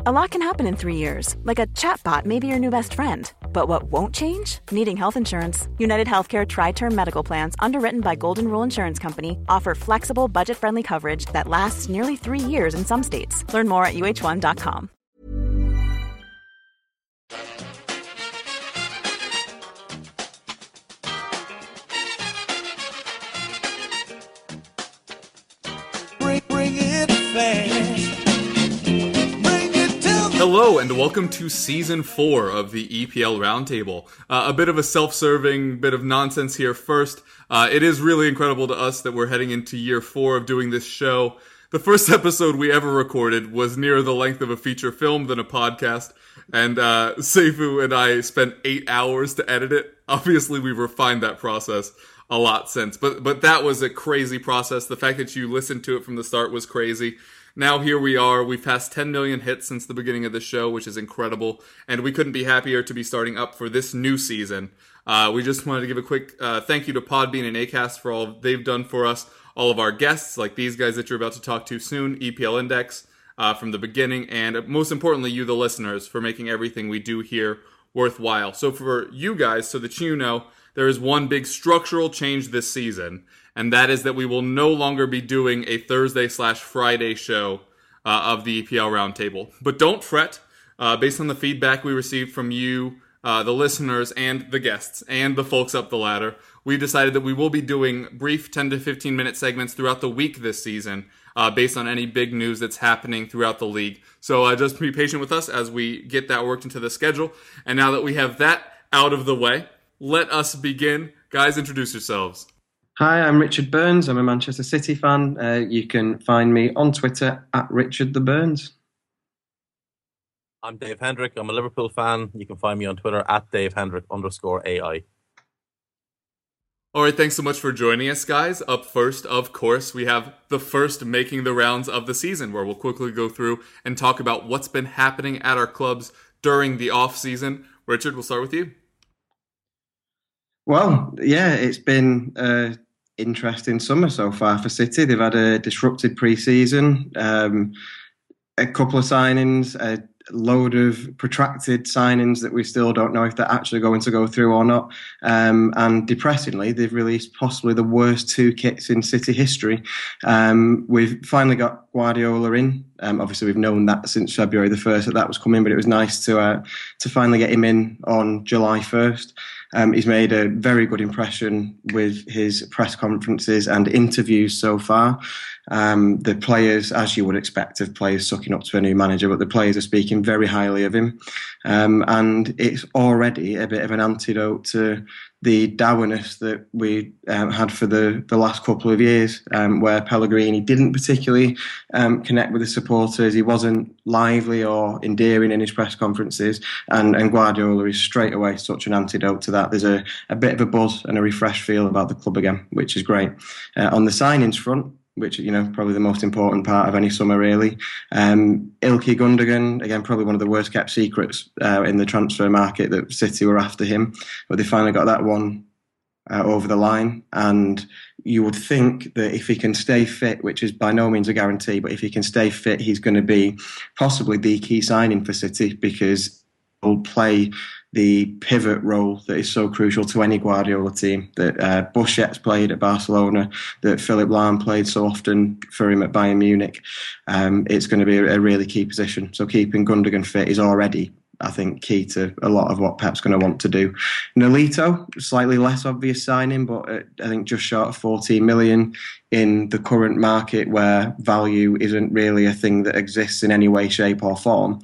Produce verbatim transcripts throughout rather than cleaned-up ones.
A lot can happen in three years, like a chatbot may be your new best friend. But what won't change? Needing health insurance. United Healthcare Tri-Term Medical Plans, underwritten by Golden Rule Insurance Company, offer flexible, budget-friendly coverage that lasts nearly three years in some states. Learn more at U H one dot com. Bring, bring it fast. Hello and welcome to Season four of the E P L Roundtable. Uh, a bit of a self-serving bit of nonsense here first. Uh, it is really incredible to us that we're heading into year four of doing this show. The first episode we ever recorded was nearer the length of a feature film than a podcast, and uh, Seifu and I spent eight hours to edit it. Obviously, we've refined that process a lot since, but but that was a crazy process. The fact that you listened to it from the start was crazy. Now here we are. We've passed ten million hits since the beginning of the show, which is incredible, and we couldn't be happier to be starting up for this new season. Uh, we just wanted to give a quick uh, thank you to Podbean and Acast for all they've done for us, all of our guests, like these guys that you're about to talk to soon, E P L Index, uh, from the beginning, and most importantly, you, the listeners, for making everything we do here worthwhile. So for you guys, so that you know, there is one big structural change this season, and that is that we will no longer be doing a Thursday slash Friday show uh, of the E P L Roundtable. But don't fret. Uh, based on the feedback we received from you, uh, the listeners, and the guests, and the folks up the ladder, we decided that we will be doing brief ten to fifteen minute segments throughout the week this season, uh, based on any big news that's happening throughout the league. So uh, just be patient with us as we get that worked into the schedule. And now that we have that out of the way, let us begin. Guys, introduce yourselves. Hi, I'm Richard Burns. I'm a Manchester City fan. Uh, you can find me on Twitter at Richard the Burns. I'm Dave Hendrick. I'm a Liverpool fan. You can find me on Twitter at Dave Hendrick underscore AI. All right, thanks so much for joining us, guys. Up first, of course, we have the first making the rounds of the season, where we'll quickly go through and talk about what's been happening at our clubs during the off-season. Richard, we'll start with you. Well, yeah, it's been an interesting summer so far for City. They've had a disrupted pre-season, um, a couple of signings, a load of protracted signings that we still don't know if they're actually going to go through or not. Um, and depressingly, they've released possibly the worst two kits in City history. Um, we've finally got Guardiola in. Um, obviously, we've known that since February the first that that was coming, but it was nice to uh, to finally get him in on July first. Um, he's made a very good impression with his press conferences and interviews so far. Um, the players, as you would expect of players sucking up to a new manager, but the players are speaking very highly of him. Um, and it's already a bit of an antidote to the dourness that we um, had for the, the last couple of years, um, where Pellegrini didn't particularly um, connect with the supporters. He wasn't lively or endearing in his press conferences, and, and Guardiola is straight away such an antidote to that. There's a, a bit of a buzz and a refreshed feel about the club again, which is great. Uh, on the signings front, which, you know, probably the most important part of any summer, really. Um, Ilkay Gundogan, again, probably one of the worst kept secrets uh, in the transfer market, that City were after him. But they finally got that one uh, over the line. And you would think that if he can stay fit, which is by no means a guarantee, but if he can stay fit, he's going to be possibly the key signing for City, because he'll play the pivot role that is so crucial to any Guardiola team, that uh, Busquets played at Barcelona, that Philipp Lahm played so often for him at Bayern Munich. Um, it's going to be a, a really key position. So keeping Gundogan fit is already, I think, key to a lot of what Pep's going to want to do. Nolito, slightly less obvious signing, but uh, I think just short of fourteen million in the current market, where value isn't really a thing that exists in any way, shape or form.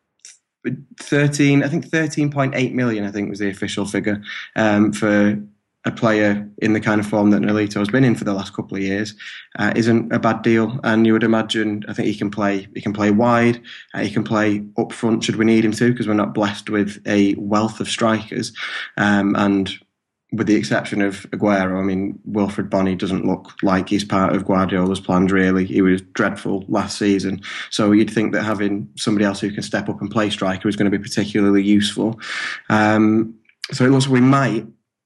thirteen, I think thirteen point eight million, I think was the official figure um, for a player in the kind of form that Nolito's been in for the last couple of years. Uh, isn't a bad deal, and you would imagine, I think he can play. He can play wide. Uh, he can play up front should we need him to, because we're not blessed with a wealth of strikers. Um, and with the exception of Aguero, I mean, Wilfried Bony doesn't look like he's part of Guardiola's plans, really. He was dreadful last season. So you'd think that having somebody else who can step up and play striker is going to be particularly useful. Um, so it looks like we might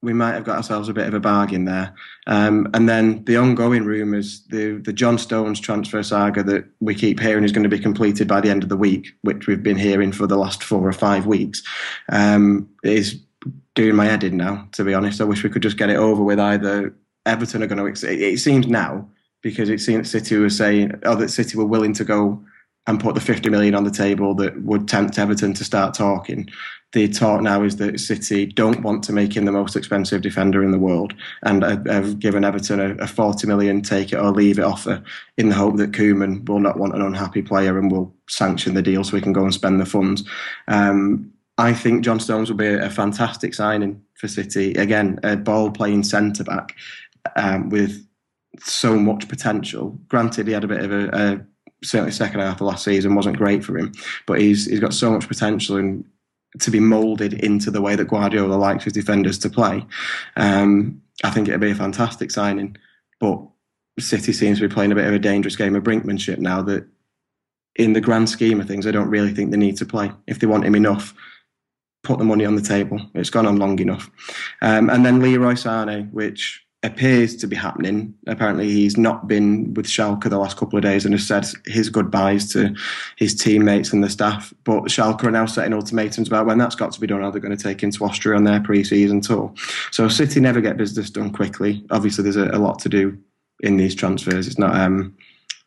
we might have got ourselves a bit of a bargain there. Um, and then the ongoing rumours, the the John Stones transfer saga that we keep hearing is going to be completed by the end of the week, which we've been hearing for the last four or five weeks, um, is doing my head in now, to be honest. I wish we could just get it over with. Either Everton are going to, it seems now, because it seems City were saying, or that City were willing to go and put the fifty million on the table that would tempt Everton to start talking. The talk now is that City don't want to make him the most expensive defender in the world, and have given Everton a, a forty million take it or leave it offer in the hope that Koeman will not want an unhappy player and will sanction the deal so we can go and spend the funds. Um, I think John Stones will be a, a fantastic signing for City. Again, a ball-playing centre-back um, with so much potential. Granted, he had a bit of a, a certainly second half of last season wasn't great for him, but he's he's got so much potential and to be moulded into the way that Guardiola likes his defenders to play. Um, I think it'd be a fantastic signing, but City seems to be playing a bit of a dangerous game of brinkmanship now that in the grand scheme of things, I don't really think they need to play. If they want him enough, put the money on the table. It's gone on long enough. Um, and then Leroy Sané, which appears to be happening. Apparently he's not been with Schalke the last couple of days and has said his goodbyes to his teammates and the staff. But Schalke are now setting ultimatums about when that's got to be done, how they're going to take him to Austria on their pre-season tour. So City never get business done quickly. Obviously there's a, a lot to do in these transfers. It's not um,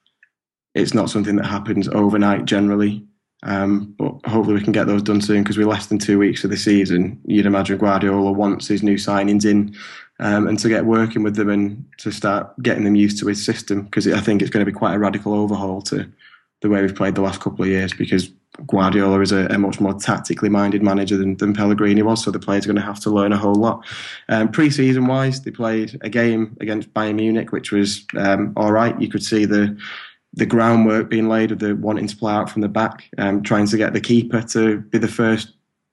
it's not something that happens overnight generally. Um, but hopefully we can get those done soon, because we're less than two weeks of the season. You'd imagine Guardiola wants his new signings in um, and to get working with them and to start getting them used to his system, because I think it's going to be quite a radical overhaul to the way we've played the last couple of years, because Guardiola is a, a much more tactically minded manager than, than Pellegrini was, so the players are going to have to learn a whole lot. Um, pre-season wise, they played a game against Bayern Munich, which was um, all right. You could see the the groundwork being laid of the wanting to play out from the back, um, trying to get the keeper to be the first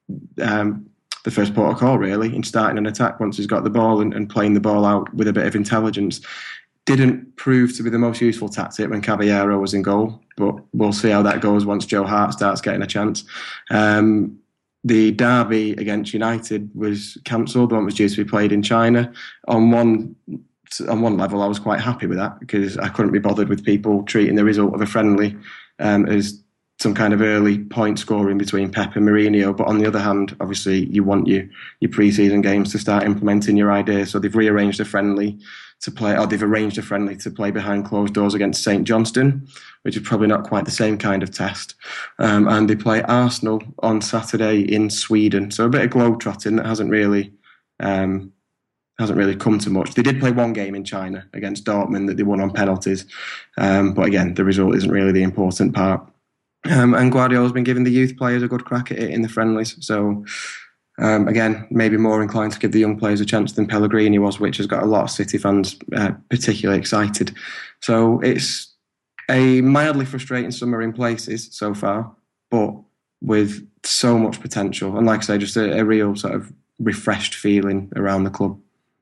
um, the first port of call, really, in starting an attack once he's got the ball and, and playing the ball out with a bit of intelligence. Didn't prove to be the most useful tactic when Caballero was in goal, but we'll see how that goes once Joe Hart starts getting a chance. Um, the derby against United was cancelled. The one was due to be played in China. On one on one level, I was quite happy with that, because I couldn't be bothered with people treating the result of a friendly um, as some kind of early point scoring between Pep and Mourinho. But on the other hand, obviously, you want your, your pre-season games to start implementing your ideas. So they've rearranged a friendly to play, or they've arranged a friendly to play behind closed doors against Saint Johnstone, which is probably not quite the same kind of test. Um, and they play Arsenal on Saturday in Sweden. So a bit of globetrotting that hasn't really um, hasn't really come to much. They did play one game in China against Dortmund that they won on penalties. Um, but again, the result isn't really the important part. Um, and Guardiola's been giving the youth players a good crack at it in the friendlies. So Um, again, maybe more inclined to give the young players a chance than Pellegrini was, which has got a lot of City fans uh, particularly excited. So it's a mildly frustrating summer in places so far, but with so much potential. And like I say, just a, a real sort of refreshed feeling around the club.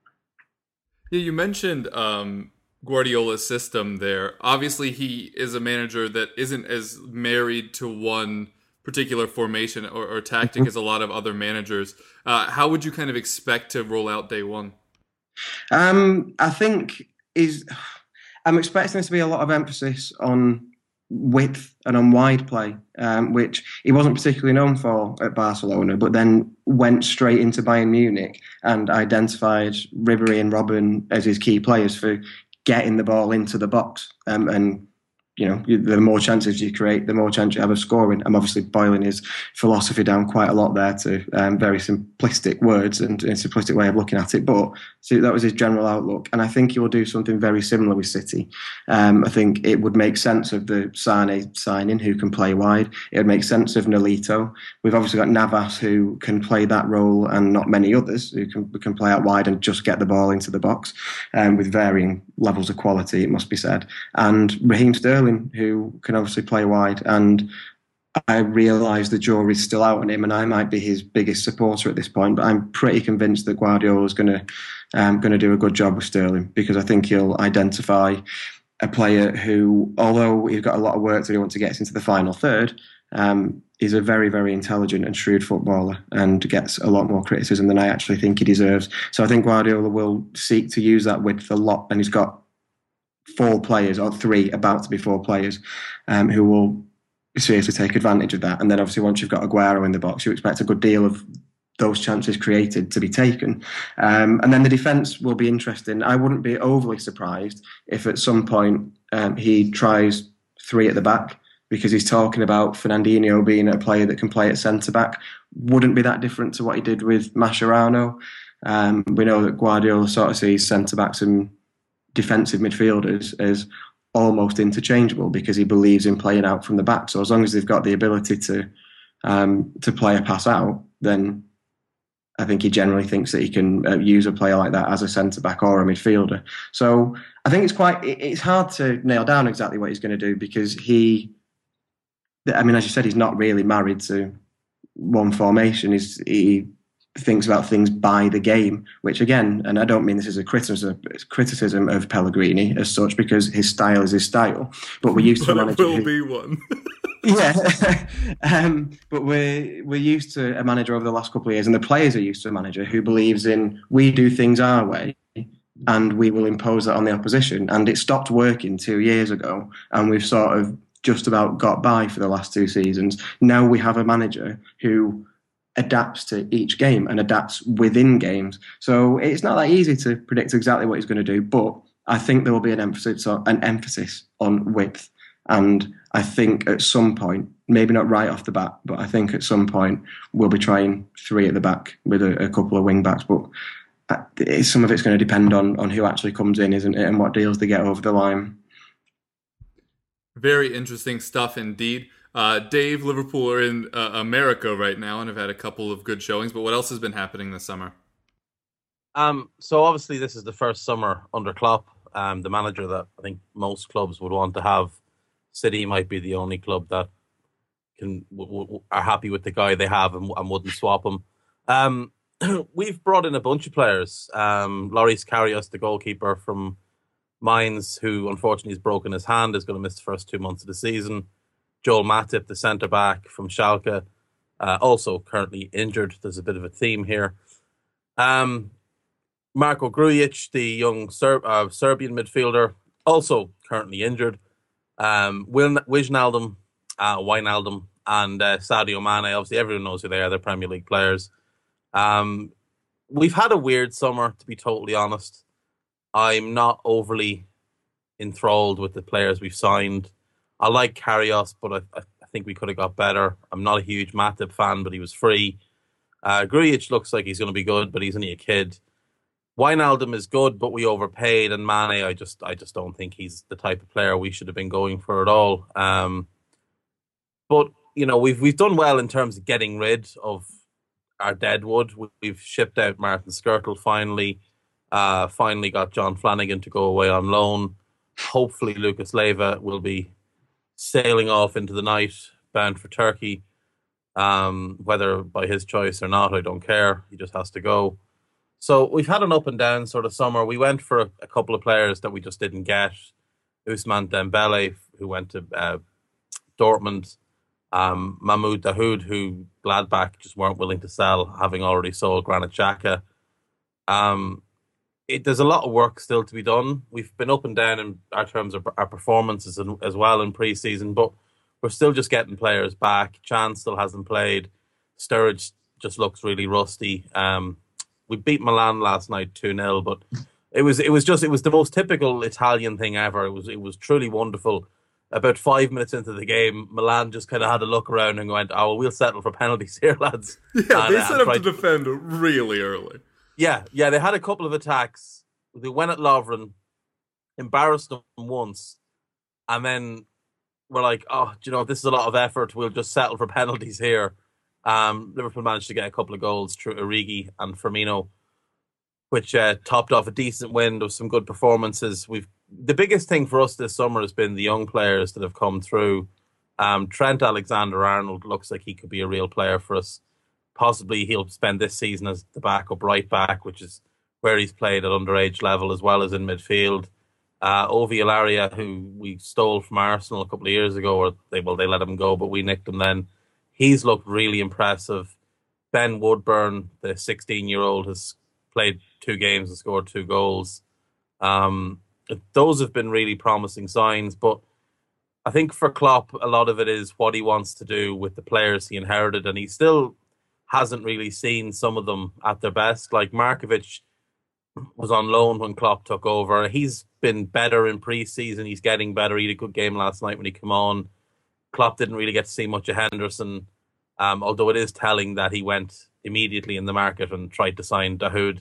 Yeah, you mentioned um, Guardiola's system there. Obviously, he is a manager that isn't as married to one particular formation or, or tactic as a lot of other managers. Uh, how would you kind of expect to roll out day one? Um, I think is I'm expecting there to be a lot of emphasis on width and on wide play, um, which he wasn't particularly known for at Barcelona, but then went straight into Bayern Munich and identified Ribéry and Robben as his key players for getting the ball into the box. Um, and You know, the more chances you create, the more chance you have of scoring. I'm obviously boiling his philosophy down quite a lot there to um, very simplistic words and a simplistic way of looking at it. But so that was his general outlook. And I think he will do something very similar with City. Um, I think it would make sense of the Sané signing, who can play wide. It would make sense of Nolito. We've obviously got Navas, who can play that role, and not many others who can, can play out wide and just get the ball into the box um, with varying levels of quality, it must be said. And Raheem Sterling, who can obviously play wide, and I realise the jury's still out on him, and I might be his biggest supporter at this point, but I'm pretty convinced that Guardiola is going to um, going to do a good job with Sterling, because I think he'll identify a player who, although he's got a lot of work to do once he gets into the final third, Um, he's a very, very intelligent and shrewd footballer and gets a lot more criticism than I actually think he deserves. So I think Guardiola will seek to use that width a lot, and he's got four players, or three, about to be four players, um, who will seriously take advantage of that. And then obviously once you've got Aguero in the box, you expect a good deal of those chances created to be taken. Um, and then the defence will be interesting. I wouldn't be overly surprised if at some point um, he tries three at the back, because he's talking about Fernandinho being a player that can play at centre-back. Wouldn't be that different to what he did with Mascherano. Um, we know that Guardiola sort of sees centre-backs and defensive midfielders as almost interchangeable because he believes in playing out from the back. So as long as they've got the ability to um, to play a pass out, then I think he generally thinks that he can uh, use a player like that as a centre-back or a midfielder. So I think it's quite, it's hard to nail down exactly what he's going to do, because he, I mean, as you said, he's not really married to one formation. He's, he thinks about things by the game, which again, and I don't mean this as a criticism, criticism of Pellegrini as such, because his style is his style. But we're used but to a manager it will who, be one. yeah, um, but we're we're used to a manager over the last couple of years, and the players are used to a manager who believes in, we do things our way, and we will impose that on the opposition. And it stopped working two years ago, and we've sort of just about got by for the last two seasons. Now we have a manager who adapts to each game and adapts within games. So it's not that easy to predict exactly what he's going to do, but I think there will be an emphasis on, an emphasis on width. And I think at some point, maybe not right off the bat, but I think at some point we'll be trying three at the back with a, a couple of wing backs. But it's, some of it's going to depend on, on who actually comes in, isn't it, and what deals they get over the line. Very interesting stuff indeed. Uh, Dave, Liverpool are in uh, America right now and have had a couple of good showings, but what else has been happening this summer? Um, so obviously this is the first summer under Klopp, um, the manager that I think most clubs would want to have. City might be the only club that can w- w- are happy with the guy they have and, and wouldn't swap him. Um, we've brought in a bunch of players. Um, Loris Karius, the goalkeeper from Mainz, who unfortunately has broken his hand, is going to miss the first two months of the season. Joel Matip, the centre-back from Schalke, uh, also currently injured. There's a bit of a theme here. Um, Marko Grujic, the young Ser- uh, Serbian midfielder, also currently injured. Um, Wijnaldum, uh, Wijnaldum, and uh, Sadio Mane. Obviously, everyone knows who they are. They're Premier League players. Um, we've had a weird summer, to be totally honest. I'm not overly enthralled with the players we've signed. I like Karius, but I, I think we could have got better. I'm not a huge Matip fan, but he was free. Uh, Grujic looks like he's going to be good, but he's only a kid. Wijnaldum is good, but we overpaid, and Mane, I just, I just don't think he's the type of player we should have been going for at all. Um, but you know, we've we've done well in terms of getting rid of our deadwood. We've shipped out Martin Skirtle finally. Uh, finally got John Flanagan to go away on loan. Hopefully, Lucas Leiva will be sailing off into the night, bound for Turkey. Um, whether by his choice or not, I don't care. He just has to go. So we've had an up and down sort of summer. We went for a, a couple of players that we just didn't get. Ousmane Dembele, who went to uh, Dortmund. Um, Mahmoud Dahoud, who Gladbach just weren't willing to sell, having already sold Granit Xhaka. Um, it, there's a lot of work still to be done. We've been up and down in our terms of our performances in, as well in pre-season, but we're still just getting players back. Chan still hasn't played. Sturridge just looks really rusty. Um, we beat Milan last night two nil, but it was it was just it was the most typical Italian thing ever. It was it was truly wonderful. About five minutes into the game, Milan just kind of had a look around and went, "Oh, well, we'll settle for penalties here, lads." Yeah, and, they set uh, up to defend really early. Yeah, yeah, they had a couple of attacks. They went at Lovren, embarrassed them once, and then we're like, "Oh, do you know, this is a lot of effort. We'll just settle for penalties here." Um, Liverpool managed to get a couple of goals through Origi and Firmino, which uh, topped off a decent win. There was some good performances. We've the biggest thing for us this summer has been the young players that have come through. Um, Trent Alexander-Arnold looks like he could be a real player for us. Possibly he'll spend this season as the backup right back, which is where he's played at underage level as well as in midfield. Uh, Ovi Ilaria, who we stole from Arsenal a couple of years ago, or they well they let him go, but we nicked him then. He's looked really impressive. Ben Woodburn, the sixteen-year-old, has played two games and scored two goals. Um, those have been really promising signs, but I think for Klopp, a lot of it is what he wants to do with the players he inherited, and he still hasn't really seen some of them at their best. Like Markovic was on loan when Klopp took over. He's been better in pre-season. He's getting better. He had a good game last night when he came on. Klopp didn't really get to see much of Henderson, um, although it is telling that he went immediately in the market and tried to sign Dahoud.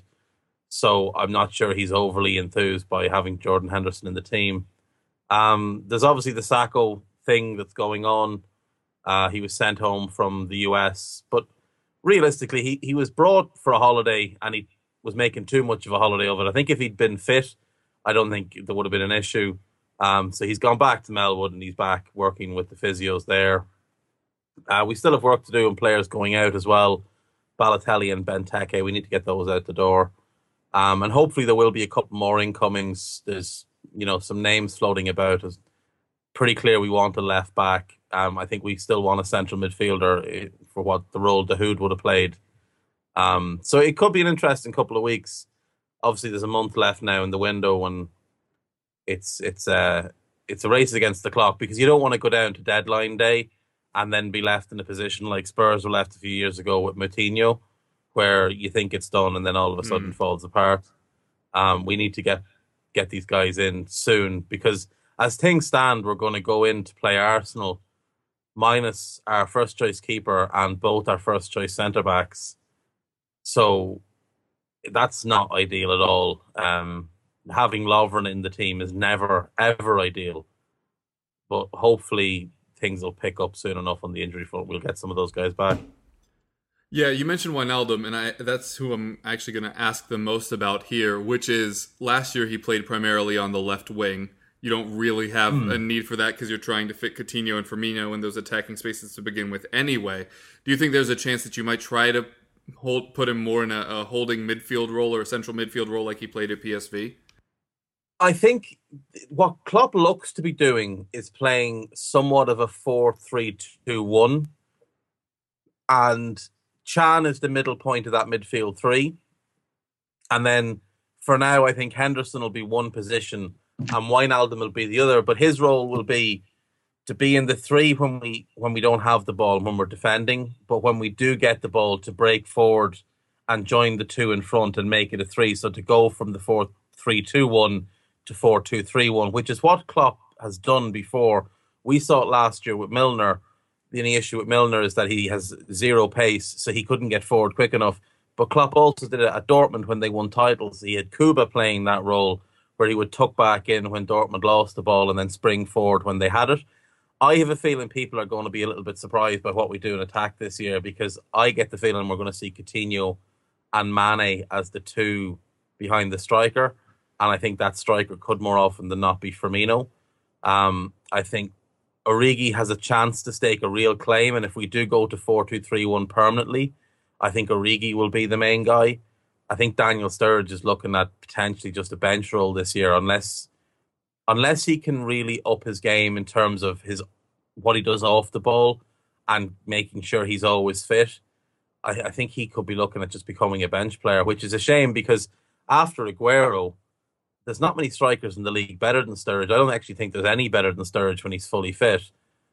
So I'm not sure he's overly enthused by having Jordan Henderson in the team. Um, there's obviously the Sacco thing that's going on. Uh, he was sent home from the U S, but realistically, he, he was brought for a holiday and he was making too much of a holiday of it. I think if he'd been fit, I don't think there would have been an issue. Um, so he's gone back to Melwood and he's back working with the physios there. Uh, we still have work to do and players going out as well. Balotelli and Benteke, we need to get those out the door. Um, and hopefully there will be a couple more incomings. There's, you know, some names floating about. It's pretty clear we want a left back. Um, I think we still want a central midfielder for what the role Dahoud would have played. Um, so it could be an interesting couple of weeks. Obviously, there's a month left now in the window, and it's it's uh, it's a race against the clock because you don't want to go down to deadline day and then be left in a position like Spurs were left a few years ago with Moutinho, where you think it's done and then all of a sudden mm. falls apart. Um, we need to get get these guys in soon because as things stand, we're going to go in to play Arsenal minus our first choice keeper and both our first choice centre backs. So that's not ideal at all. Um, having Lovren in the team is never, ever ideal. But hopefully things will pick up soon enough on the injury front. We'll get some of those guys back. Yeah, you mentioned Wijnaldum, and I, that's who I'm actually going to ask the most about here, which is last year he played primarily on the left wing. You don't really have mm. a need for that because you're trying to fit Coutinho and Firmino in those attacking spaces to begin with anyway. Do you think there's a chance that you might try to hold, put him more in a, a holding midfield role or a central midfield role like he played at P S V? I think what Klopp looks to be doing is playing somewhat of a four three two one, and Chan is the middle point of that midfield three. And then for now, I think Henderson will be one position and Wijnaldum will be the other. But his role will be to be in the three when we when we don't have the ball, when we're defending. But when we do get the ball, to break forward and join the two in front and make it a three. So to go from the four three two one to four two three one, which is what Klopp has done before. We saw it last year with Milner. The only issue with Milner is that he has zero pace, so he couldn't get forward quick enough. But Klopp also did it at Dortmund when they won titles. He had Kuba playing that role where he would tuck back in when Dortmund lost the ball and then spring forward when they had it. I have a feeling people are going to be a little bit surprised by what we do in attack this year because I get the feeling we're going to see Coutinho and Mane as the two behind the striker. And I think that striker could more often than not be Firmino. Um, I think Origi has a chance to stake a real claim, and if we do go to four two three one permanently, I think Origi will be the main guy. I think Daniel Sturridge is looking at potentially just a bench role this year, unless unless he can really up his game in terms of his what he does off the ball and making sure he's always fit. I, I think he could be looking at just becoming a bench player, which is a shame because after Aguero, there's not many strikers in the league better than Sturridge. I don't actually think there's any better than Sturridge when he's fully fit,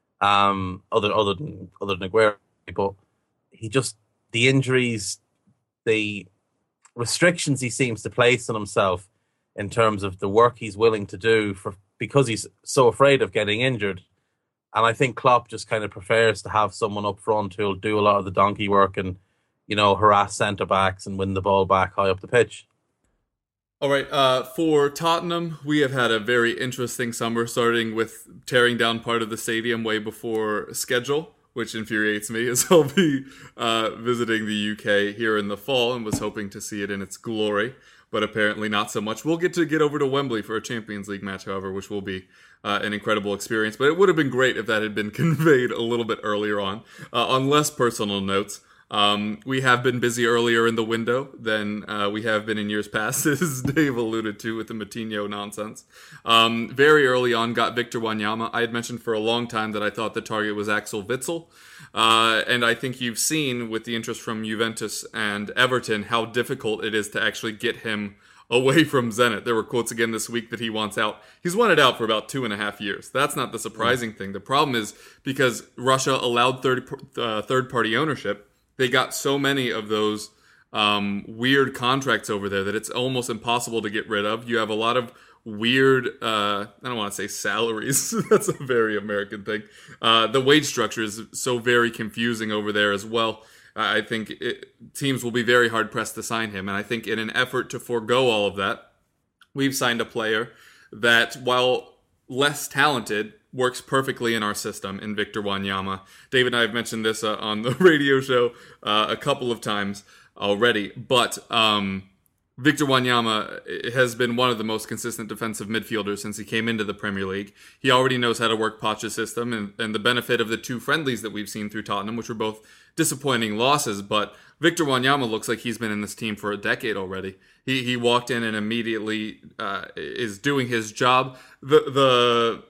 um, other other than other than Aguero. But he just the injuries, the restrictions he seems to place on himself in terms of the work he's willing to do for because he's so afraid of getting injured. And I think Klopp just kind of prefers to have someone up front who'll do a lot of the donkey work and, you know, harass centre backs and win the ball back high up the pitch. All right, uh, for Tottenham, we have had a very interesting summer, starting with tearing down part of the stadium way before schedule, which infuriates me, as I'll be uh, visiting the U K here in the fall and was hoping to see it in its glory, but apparently not so much. We'll get to get over to Wembley for a Champions League match, however, which will be uh, an incredible experience, but it would have been great if that had been conveyed a little bit earlier on. Uh, on less personal notes, Um, we have been busy earlier in the window than uh, we have been in years past, as Dave alluded to with the Matinho nonsense. Um, very early on, got Victor Wanyama. I had mentioned for a long time that I thought the target was Axel Witsel. Uh, and I think you've seen with the interest from Juventus and Everton how difficult it is to actually get him away from Zenit. There were quotes again this week that he wants out. He's wanted out for about two and a half years. That's not the surprising mm. thing. The problem is because Russia allowed third, uh, third-party ownership, they got so many of those um, weird contracts over there that it's almost impossible to get rid of. You have a lot of weird, uh, I don't want to say salaries. That's a very American thing. Uh, the wage structure is so very confusing over there as well. Uh, I think it, teams will be very hard-pressed to sign him. And I think in an effort to forego all of that, we've signed a player that, while less talented, works perfectly in our system in Victor Wanyama. David and I have mentioned this uh, on the radio show uh, a couple of times already, but um, Victor Wanyama has been one of the most consistent defensive midfielders since he came into the Premier League. He already knows how to work Poch's system, and, and the benefit of the two friendlies that we've seen through Tottenham, which were both disappointing losses, but Victor Wanyama looks like he's been in this team for a decade already. He he walked in and immediately uh, is doing his job. The the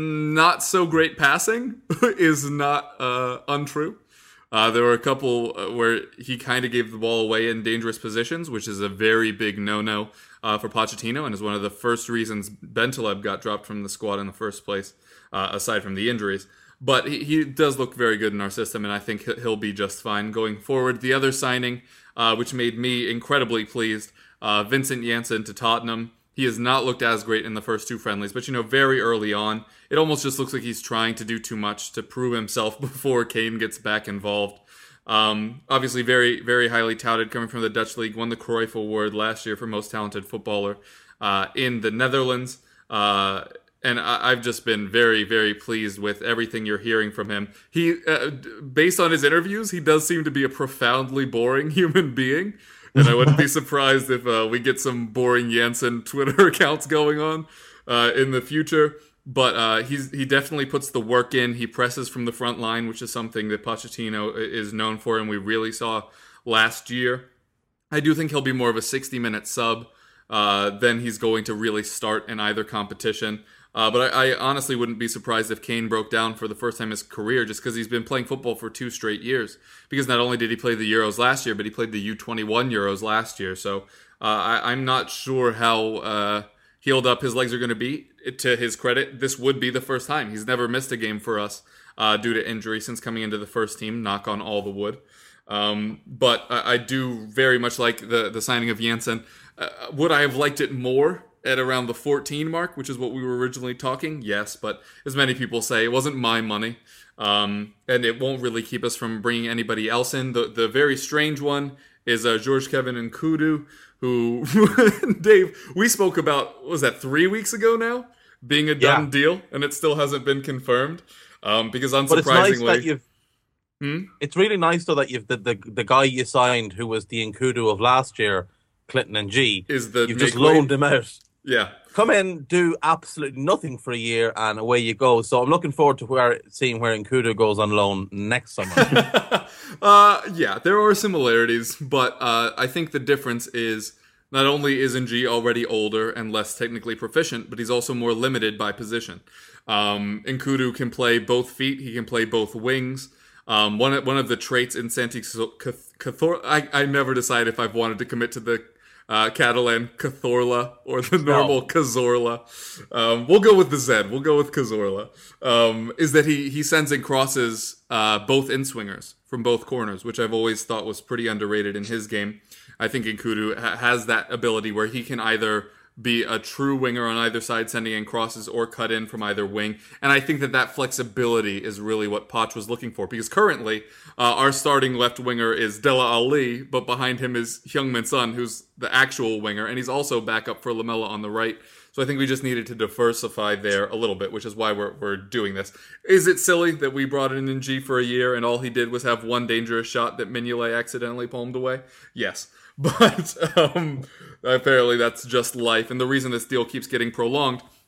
not so great passing is not uh, untrue. Uh, there were a couple where he kind of gave the ball away in dangerous positions, which is a very big no-no uh, for Pochettino, and is one of the first reasons Bentaleb got dropped from the squad in the first place, uh, aside from the injuries. But he, he does look very good in our system, and I think he'll be just fine going forward. The other signing, uh, which made me incredibly pleased, uh, Vincent Janssen to Tottenham. He has not looked as great in the first two friendlies, but, you know, very early on, it almost just looks like he's trying to do too much to prove himself before Kane gets back involved. Um, obviously, very, very highly touted, coming from the Dutch league, won the Cruyff Award last year for most talented footballer uh, in the Netherlands. Uh, and I, I've just been very, very pleased with everything you're hearing from him. He, uh, based on his interviews, he does seem to be a profoundly boring human being. And I wouldn't be surprised if uh, we get some boring Janssen Twitter accounts going on uh, in the future. But uh, he's he definitely puts the work in. He presses from the front line, which is something that Pochettino is known for, and we really saw last year. I do think he'll be more of a sixty-minute sub uh, than he's going to really start in either competition. Uh, but I, I honestly wouldn't be surprised if Kane broke down for the first time in his career, just because he's been playing football for two straight years. Because not only did he play the Euros last year, but he played the U twenty-one Euros last year. So uh, I, I'm not sure how uh, healed up his legs are going to be. To his credit, this would be the first time. He's never missed a game for us uh, due to injury since coming into the first team. Knock on all the wood. Um, but I, I do very much like the, the signing of Janssen. Uh, would I have liked it more at around the fourteen mark, which is what we were originally talking? Yes, but as many people say, it wasn't my money. Um, and it won't really keep us from bringing anybody else in. The the very strange one is uh, George Kevin Nkudu, who, Dave, we spoke about, what was that, three weeks ago now? Being a done yeah. deal, and it still hasn't been confirmed. Um, because unsurprisingly... But it's nice that you've... Hmm? It's really nice, though, that you've the, the, the guy you signed, who was the Nkudu of last year, Clinton and G, is the you've just loaned him out. Yeah. Come in, do absolutely nothing for a year, and away you go. So I'm looking forward to where seeing where Nkudu goes on loan next summer. uh, yeah, there are similarities, but uh, I think the difference is not only is N G already older and less technically proficient, but he's also more limited by position. Um, Nkudu can play both feet. He can play both wings. Um, one, one of the traits in Santi Cazorla, I, I never decide if I've wanted to commit to the Uh, Catalan Cazorla or the normal no. Cazorla. Um, we'll go with the Z. We'll go with Cazorla. Um, is that he he sends in crosses uh, both in swingers from both corners, which I've always thought was pretty underrated in his game. I think Nkudu ha- has that ability where he can either be a true winger on either side, sending in crosses, or cut in from either wing. And I think that that flexibility is really what Poch was looking for, because currently uh, our starting left winger is Dele Alli, but behind him is Heung-min Son, who's the actual winger, and he's also backup for Lamela on the right. So I think we just needed to diversify there a little bit, which is why we're we're doing this. Is it silly that we brought in N G for a year and all he did was have one dangerous shot that Mignolet accidentally palmed away? Yes. But um, apparently that's just life. And the reason this deal keeps getting prolonged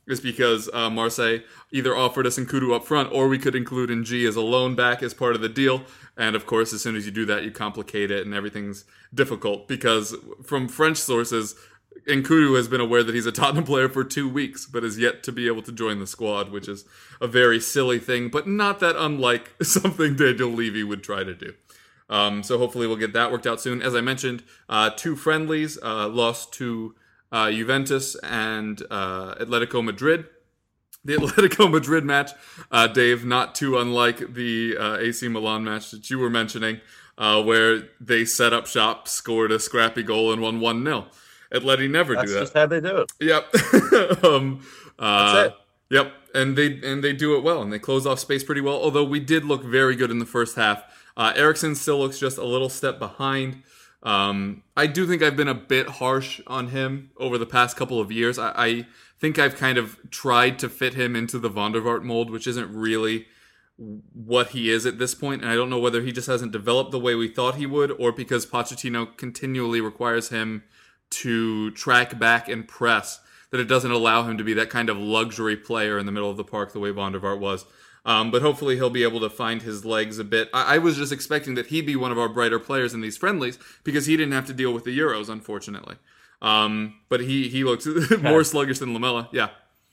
is because uh, Marseille either offered us Nkudu up front, or we could include Ng as a loan back as part of the deal. And of course, as soon as you do that, you complicate it and everything's difficult, because from French sources, Nkudu has been aware that he's a Tottenham player for two weeks, but is yet to be able to join the squad, which is a very silly thing, but not that unlike something Daniel Levy would try to do. Um, so hopefully we'll get that worked out soon. As I mentioned, uh, two friendlies, uh, lost to uh, Juventus and uh, Atletico Madrid. The Atletico Madrid match, uh, Dave, not too unlike the uh, A C Milan match that you were mentioning, uh, where they set up shop, scored a scrappy goal, and won one nil. Atleti never That's do that. That's just how they do it. Yep. um, uh, That's it. Yep. And they and they do it well, and they close off space pretty well, although we did look very good in the first half. Uh, Eriksen still looks just a little step behind. Um, I do think I've been a bit harsh on him over the past couple of years. I, I think I've kind of tried to fit him into the Van der Vaart mold, which isn't really what he is at this point. And I don't know whether he just hasn't developed the way we thought he would, or because Pochettino continually requires him to track back and press, that it doesn't allow him to be that kind of luxury player in the middle of the park the way Van der Vaart was. Um, but hopefully he'll be able to find his legs a bit. I-, I was just expecting that he'd be one of our brighter players in these friendlies, because he didn't have to deal with the Euros, unfortunately. Um, but he, he looks more sluggish than Lamela. Yeah.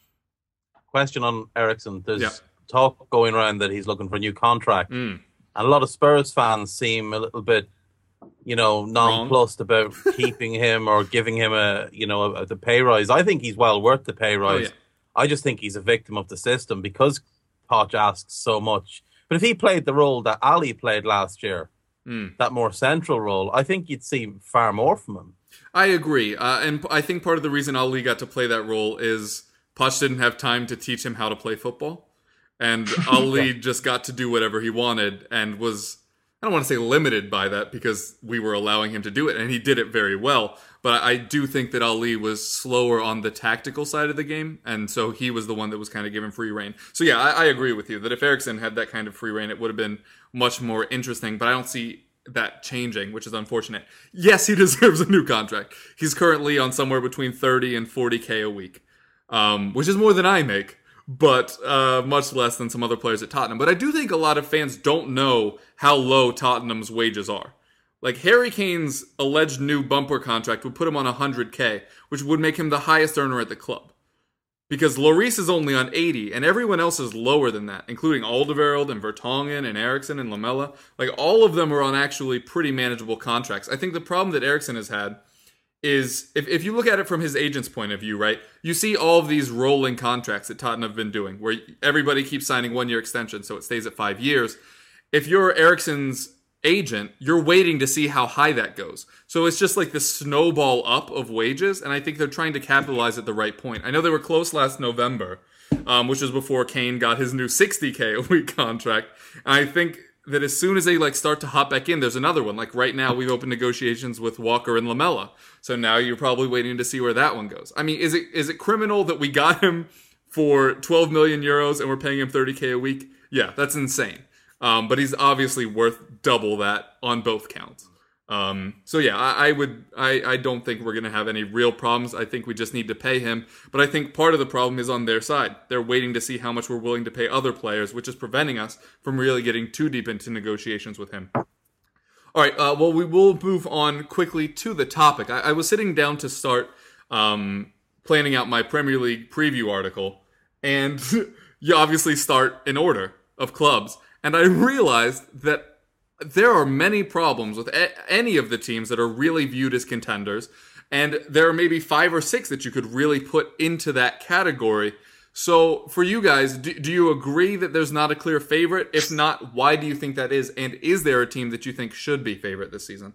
Question on Eriksen. There's yeah. talk going around that he's looking for a new contract. Mm. And a lot of Spurs fans seem a little bit, you know, nonplussed about keeping him or giving him a, you know, a, a, the pay rise. I think he's well worth the pay rise. Oh, yeah. I just think he's a victim of the system, because Poch asks so much. But if he played the role that Ali played last year, mm. that more central role, I think you'd see far more from him. I agree. Uh, and I think part of the reason Ali got to play that role is Poch didn't have time to teach him how to play football. And Ali yeah. just got to do whatever he wanted and was, I don't want to say limited by that, because we were allowing him to do it, and he did it very well. But I do think that Ali was slower on the tactical side of the game, and so he was the one that was kind of given free reign. So yeah, I, I agree with you that if Eriksen had that kind of free reign, it would have been much more interesting, but I don't see that changing, which is unfortunate. Yes, he deserves a new contract. He's currently on somewhere between thirty and forty K a week, um, which is more than I make, but uh, much less than some other players at Tottenham. But I do think a lot of fans don't know how low Tottenham's wages are. Like, Harry Kane's alleged new bumper contract would put him on one hundred K, which would make him the highest earner at the club. Because Lloris is only on eighty, and everyone else is lower than that, including Alderweireld and Vertonghen and Eriksen and Lamela. Like, all of them are on actually pretty manageable contracts. I think the problem that Eriksen has had is, if, if you look at it from his agent's point of view, right, you see all of these rolling contracts that Tottenham have been doing, where everybody keeps signing one-year extensions, so it stays at five years. If you're Eriksen's agent, you're waiting to see how high that goes. So it's just like the snowball up of wages, and I think they're trying to capitalize at the right point. I know they were close last November, um, which was before Kane got his new sixty K a week contract. And I think that as soon as they like start to hop back in, there's another one. Like right now, we've opened negotiations with Walker and Lamela. So now you're probably waiting to see where that one goes. I mean, is it is it criminal that we got him for twelve million euros and we're paying him thirty K a week? Yeah, that's insane. Um, but he's obviously worth double that on both counts. Um, so yeah, I, I would, I, I don't think we're going to have any real problems. I think we just need to pay him. But I think part of the problem is on their side. They're waiting to see how much we're willing to pay other players, which is preventing us from really getting too deep into negotiations with him. All right, uh, well, we will move on quickly to the topic. I, I was sitting down to start um, planning out my Premier League preview article, and you obviously start in order of clubs. And I realized that there are many problems with a- any of the teams that are really viewed as contenders, and there are maybe five or six that you could really put into that category. So for you guys, do, do you agree that there's not a clear favorite? If not, why do you think that is? And is there a team that you think should be favorite this season?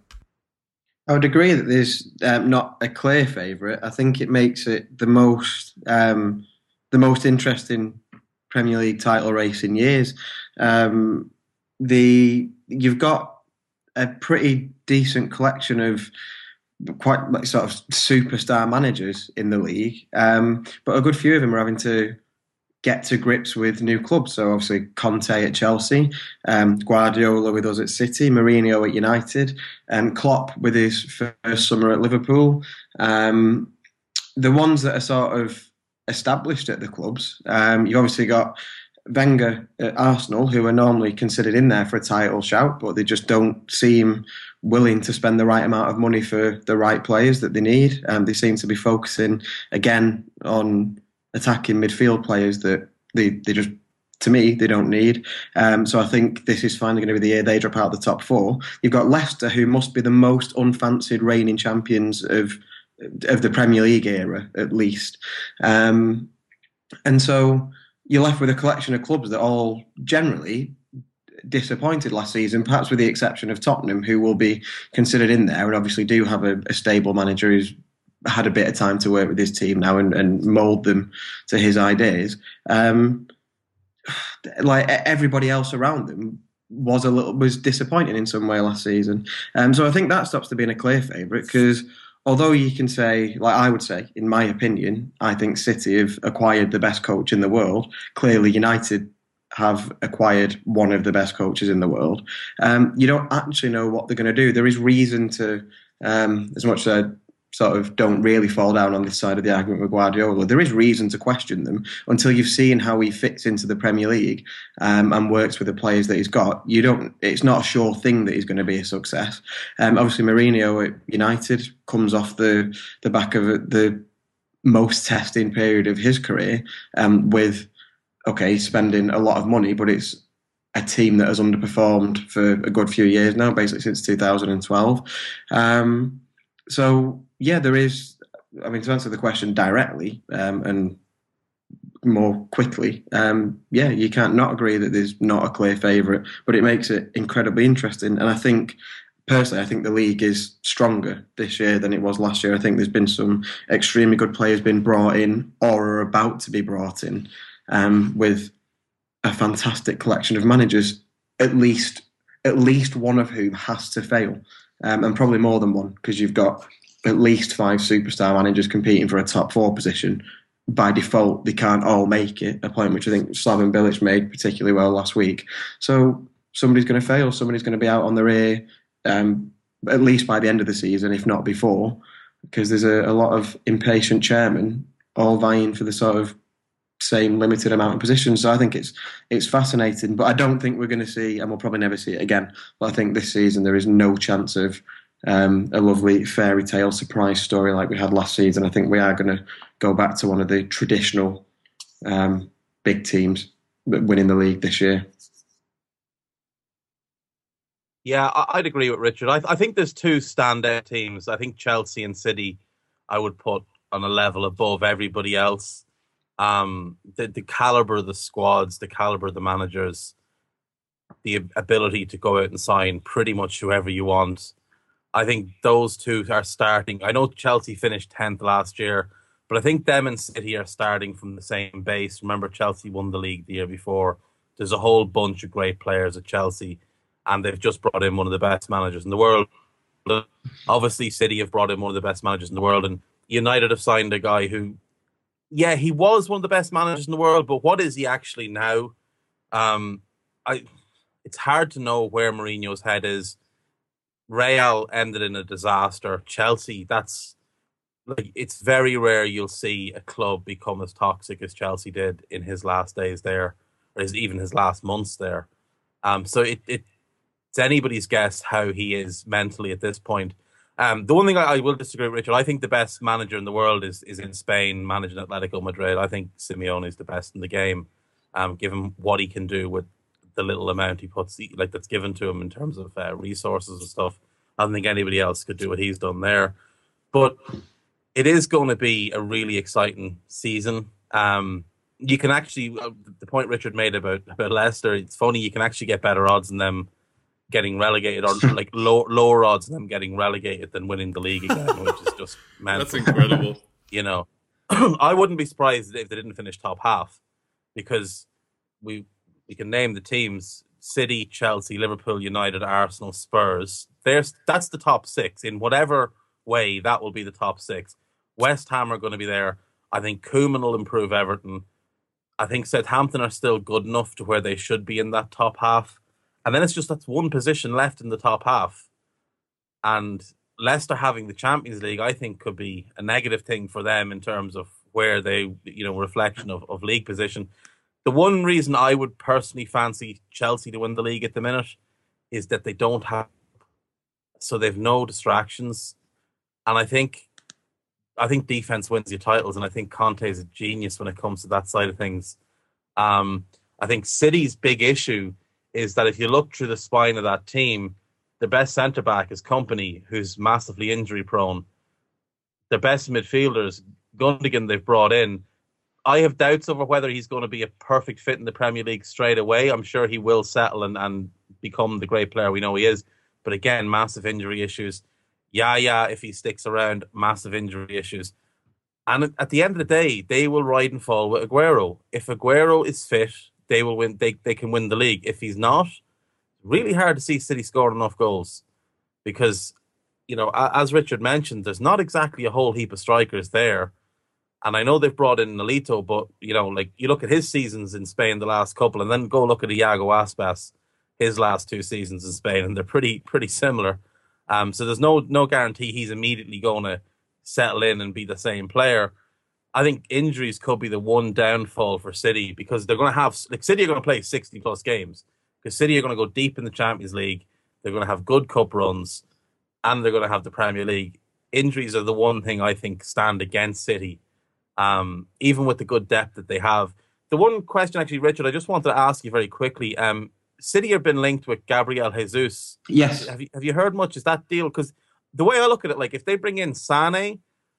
I would agree that there's um, not a clear favourite. I think it makes it the most um, the most interesting Premier League title race in years. Um, the you've got a pretty decent collection of quite like, sort of superstar managers in the league, um, but a good few of them are having to get to grips with new clubs. So obviously Conte at Chelsea, um, Guardiola with us at City, Mourinho at United, and Klopp with his first summer at Liverpool. Um, the ones that are sort of established at the clubs. Um, you obviously got Wenger at Arsenal, who are normally considered in there for a title shout, but they just don't seem willing to spend the right amount of money for the right players that they need. Um, they seem to be focusing again on attacking midfield players that they, they just, to me, they don't need. Um, so I think this is finally going to be the year they drop out of the top four. You've got Leicester, who must be the most unfancied reigning champions of of the Premier League era, at least. Um, and so you're left with a collection of clubs that all generally disappointed last season, perhaps with the exception of Tottenham, who will be considered in there and obviously do have a, a stable manager who's had a bit of time to work with his team now and, and mould them to his ideas. Um, like everybody else around them was a little was disappointing in some way last season. Um, so I think that stops to being a clear favourite, because although you can say, like I would say, in my opinion, I think City have acquired the best coach in the world. Clearly, United have acquired one of the best coaches in the world. Um, you don't actually know what they're going to do. There is reason to, um, as much as I sort of don't really fall down on this side of the argument with Guardiola, there is reason to question them until you've seen how he fits into the Premier League um, and works with the players that he's got. You don't. It's not a sure thing that he's going to be a success. Um, obviously, Mourinho at United comes off the the back of the most testing period of his career um, with, okay, spending a lot of money, but it's a team that has underperformed for a good few years now, basically since two thousand twelve. Um, so, yeah, there is, I mean, to answer the question directly um, and more quickly, um, yeah, you can't not agree that there's not a clear favourite, but it makes it incredibly interesting. And I think, personally, I think the league is stronger this year than it was last year. I think there's been some extremely good players being brought in or are about to be brought in um, with a fantastic collection of managers, at least at least one of whom has to fail. Um, and probably more than one, because you've got at least five superstar managers competing for a top four position. By default, they can't all make it, a point which I think Slaven Bilic made particularly well last week. So somebody's going to fail, somebody's going to be out on the rear, um, at least by the end of the season, if not before, because there's a, a lot of impatient chairmen all vying for the sort of same limited amount of positions. So I think it's it's fascinating, but I don't think we're going to see, and we'll probably never see it again, but I think this season there is no chance of um, a lovely fairy tale surprise story like we had last season. I think we are going to go back to one of the traditional um, big teams winning the league this year. Yeah, I'd agree with Richard. I, I think there's two standout teams. I think Chelsea and City I would put on a level above everybody else. Um, the, the caliber of the squads, the caliber of the managers, the ability to go out and sign pretty much whoever you want. I think those two are starting. I know Chelsea finished tenth last year, but I think them and City are starting from the same base. Remember, Chelsea won the league the year before. There's a whole bunch of great players at Chelsea, and they've just brought in one of the best managers in the world. Obviously, City have brought in one of the best managers in the world, and United have signed a guy who, yeah, he was one of the best managers in the world, but what is he actually now? Um, I, it's hard to know where Mourinho's head is. Real ended in a disaster. Chelsea, that's like, it's very rare you'll see a club become as toxic as Chelsea did in his last days there, or his, even his last months there. Um, so it, it it's anybody's guess how he is mentally at this point. Um, the one thing I, I will disagree with, Richard, I think the best manager in the world is is in Spain, managing Atletico Madrid. I think Simeone is the best in the game, um, given what he can do with the little amount he puts, like that's given to him in terms of uh, resources and stuff. I don't think anybody else could do what he's done there. But it is going to be a really exciting season. Um, you can actually, uh, the point Richard made about, about Leicester, it's funny, you can actually get better odds than them getting relegated, or like low, lower odds than them getting relegated than winning the league again, which is just mental. That's incredible. You know, I wouldn't be surprised if they didn't finish top half, because we we can name the teams: City, Chelsea, Liverpool, United, Arsenal, Spurs. There's that's the top six. In whatever way, that will be the top six. West Ham are going to be there. I think Koeman will improve Everton. I think Southampton are still good enough to where they should be in that top half. And then it's just that's one position left in the top half. And Leicester having the Champions League, I think, could be a negative thing for them in terms of where they, you know, reflection of, of league position. The one reason I would personally fancy Chelsea to win the league at the minute is that they don't have, so they've no distractions. And I think, I think defense wins you titles, and I think Conte is a genius when it comes to that side of things. Um, I think City's big issue is that if you look through the spine of that team, the best centre-back is Kompany, who's massively injury-prone. The best midfielders, Gundogan, they've brought in. I have doubts over whether he's going to be a perfect fit in the Premier League straight away. I'm sure he will settle and, and become the great player we know he is. But again, massive injury issues. Yaya, if he sticks around, massive injury issues. And at the end of the day, they will ride and fall with Aguero. If Aguero is fit, they will win. They they can win the league. If he's not, really hard to see City score enough goals, because, you know, as Richard mentioned, there's not exactly a whole heap of strikers there. And I know they've brought in Nolito, but, you know, like, you look at his seasons in Spain, the last couple, and then go look at Iago Aspas, his last two seasons in Spain, and they're pretty pretty similar. Um, so there's no no guarantee he's immediately going to settle in and be the same player. I think injuries could be the one downfall for City, because they're going to have, like, City are going to play sixty plus games, because City are going to go deep in the Champions League. They're going to have good cup runs, and they're going to have the Premier League. Injuries are the one thing I think stand against City, um, even with the good depth that they have. The one question, actually, Richard, I just wanted to ask you very quickly. Um, City have been linked with Gabriel Jesus. Yes. Have you, have you heard much? Is that deal? Because the way I look at it, like, if they bring in Sane,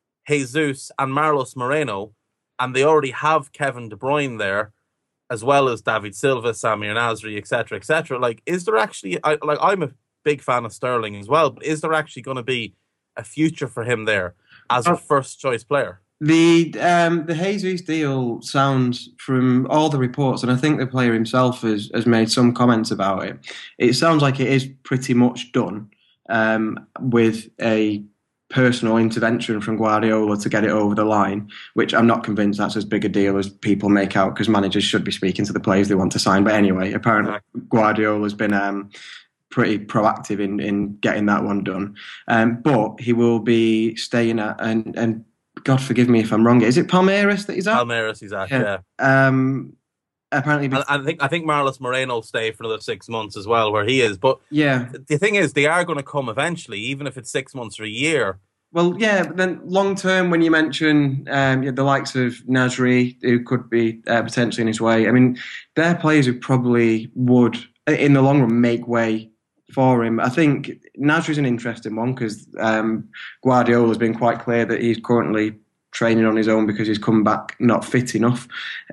Jesus, and Marlos Moreno, and they already have Kevin De Bruyne there, as well as David Silva, Samir Nasri, et cetera, et cetera. Like, is there actually, I, like, I'm a big fan of Sterling as well, but is there actually going to be a future for him there as a oh. first choice player? The um, the Jesus deal sounds, from all the reports, and I think the player himself has, has made some comments about it, it sounds like it is pretty much done, um, with a personal intervention from Guardiola to get it over the line, which I'm not convinced that's as big a deal as people make out, because managers should be speaking to the players they want to sign. But anyway, apparently Guardiola's been um, pretty proactive in, in getting that one done. Um, but he will be staying at, and, and God forgive me if I'm wrong, is it Palmeiras that he's at? Palmeiras he's at, yeah. yeah. Um, apparently, be- I think I think Marlos Moreno will stay for another six months as well, where he is. But yeah, the thing is, they are going to come eventually, even if it's six months or a year. Well, yeah, but then long term, when you mention um, the likes of Nasri, who could be uh, potentially in his way, I mean, they're players who probably would, in the long run, make way for him. I think Nasri's an interesting one, because um, Guardiola has been quite clear that he's currently training on his own because he's come back not fit enough.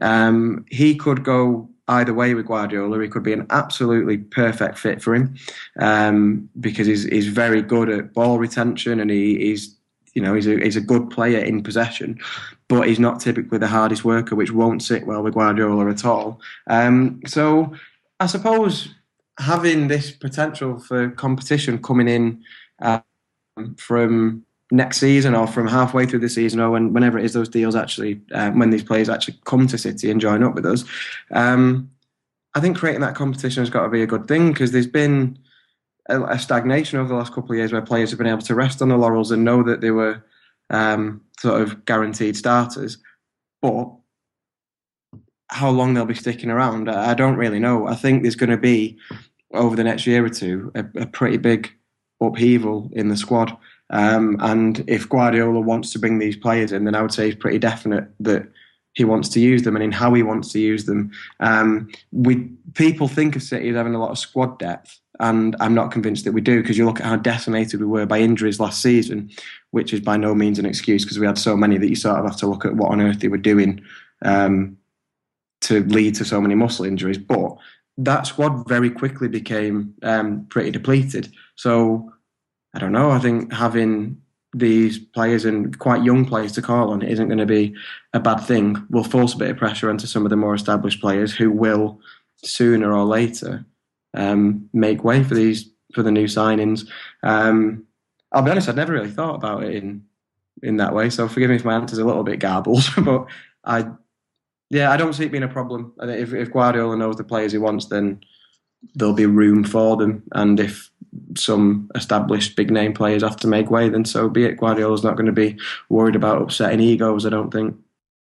Um, he could go either way with Guardiola. He could be an absolutely perfect fit for him, um, because he's he's very good at ball retention, and he, he's you know he's a he's a good player in possession, but he's not typically the hardest worker, which won't sit well with Guardiola at all. Um, so I suppose having this potential for competition coming in uh, from next season, or from halfway through the season, or when, whenever it is those deals actually, uh, when these players actually come to City and join up with us, um, I think creating that competition has got to be a good thing, because there's been a, a stagnation over the last couple of years where players have been able to rest on the laurels and know that they were um, sort of guaranteed starters. But how long they'll be sticking around, I don't really know. I think there's going to be, over the next year or two, a, a pretty big upheaval in the squad. Um, and if Guardiola wants to bring these players in, then I would say it's pretty definite that he wants to use them, and in how he wants to use them. Um, we people think of City as having a lot of squad depth, and I'm not convinced that we do, because you look at how decimated we were by injuries last season, which is by no means an excuse, because we had so many that you sort of have to look at what on earth they were doing um, to lead to so many muscle injuries. But that squad very quickly became um, pretty depleted. So I don't know. I think having these players, and quite young players, to call on isn't going to be a bad thing. Will force a bit of pressure onto some of the more established players, who will sooner or later um, make way for these for the new signings. Um, I'll be honest, I'd never really thought about it in in that way. So forgive me if my answer's a little bit garbled, but I, yeah, I don't see it being a problem. I think if, if Guardiola knows the players he wants, then there'll be room for them. And if some established big name players have to make way, then so be it. Guardiola's not going to be worried about upsetting egos, I don't think.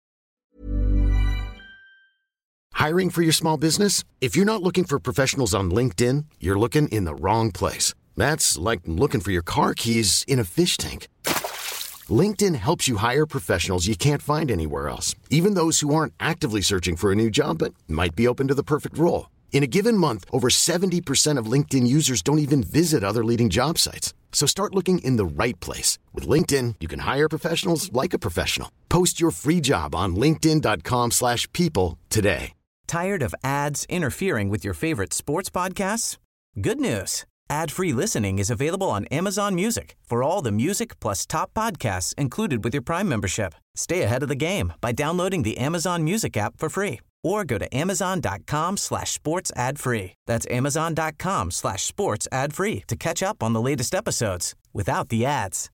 Hiring for your small business? If you're not looking for professionals on LinkedIn, you're looking in the wrong place. That's like looking for your car keys in a fish tank. LinkedIn helps you hire professionals you can't find anywhere else, even those who aren't actively searching for a new job but might be open to the perfect role. In a given month, over seventy percent of LinkedIn users don't even visit other leading job sites. So start looking in the right place. With LinkedIn, you can hire professionals like a professional. Post your free job on linkedin.com slash people today. Tired of ads interfering with your favorite sports podcasts? Good news. Ad-free listening is available on Amazon Music for all the music plus top podcasts included with your Prime membership. Stay ahead of the game by downloading the Amazon Music app for free or go to amazon.com slash sports ad free. That's amazon.com slash sports ad free to catch up on the latest episodes without the ads.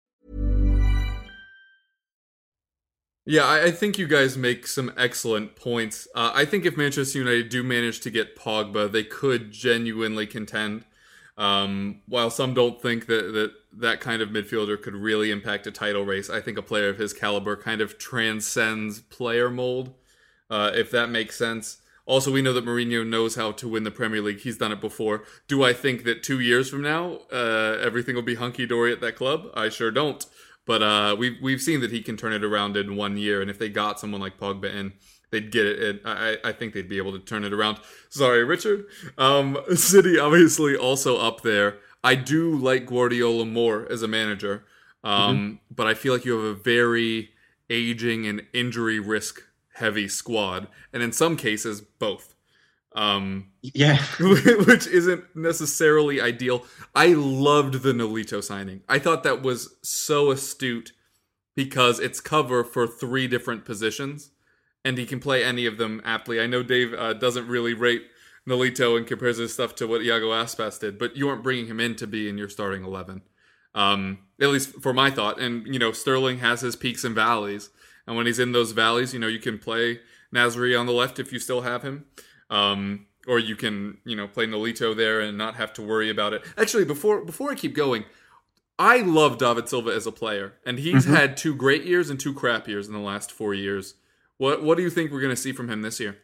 Yeah, I, I think you guys make some excellent points. Uh, I think if Manchester United do manage to get Pogba, they could genuinely contend. Um, while some don't think that, that that kind of midfielder could really impact a title race, I think a player of his caliber kind of transcends player mold, uh, if that makes sense. Also, we know that Mourinho knows how to win the Premier League. He's done it before. Do I think that two years from now, uh, everything will be hunky-dory at that club? I sure don't. But uh, we've, we've seen that he can turn it around in one year, and if they got someone like Pogba in, they'd get it. it I, I think they'd be able to turn it around. Sorry, Richard. Um, City, obviously, also up there. I do like Guardiola more as a manager, um, mm-hmm. but I feel like you have a very aging and injury risk-heavy squad, and in some cases, both. Um, yeah, which isn't necessarily ideal. I loved the Nolito signing. I thought that was so astute because it's cover for three different positions. And he can play any of them aptly. I know Dave uh, doesn't really rate Nolito and compares his stuff to what Iago Aspas did, but you aren't bringing him in to be in your starting eleven. Um, at least for my thought. And, you know, Sterling has his peaks and valleys. And when he's in those valleys, you know, you can play Nasri on the left if you still have him. Um, or you can, you know, play Nolito there and not have to worry about it. Actually, before before I keep going, I love David Silva as a player. And he's mm-hmm. had two great years and two crap years in the last four years. What what do you think we're going to see from him this year?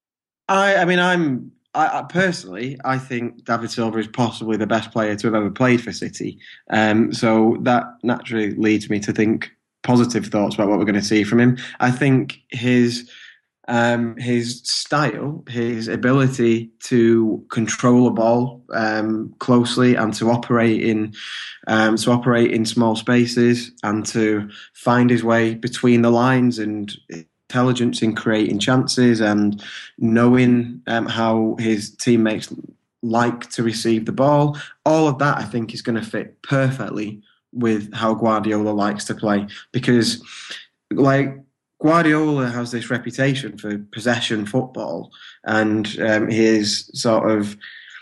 I, I mean, I'm I, I personally, I think David Silva is possibly the best player to have ever played for City. Um, so that naturally leads me to think positive thoughts about what we're going to see from him. I think his um, his style, his ability to control a ball um, closely and to operate in um, to operate in small spaces and to find his way between the lines and intelligence in creating chances and knowing um, how his teammates like to receive the ball. All of that, I think, is going to fit perfectly with how Guardiola likes to play, because, like, Guardiola has this reputation for possession football, and um, he is sort of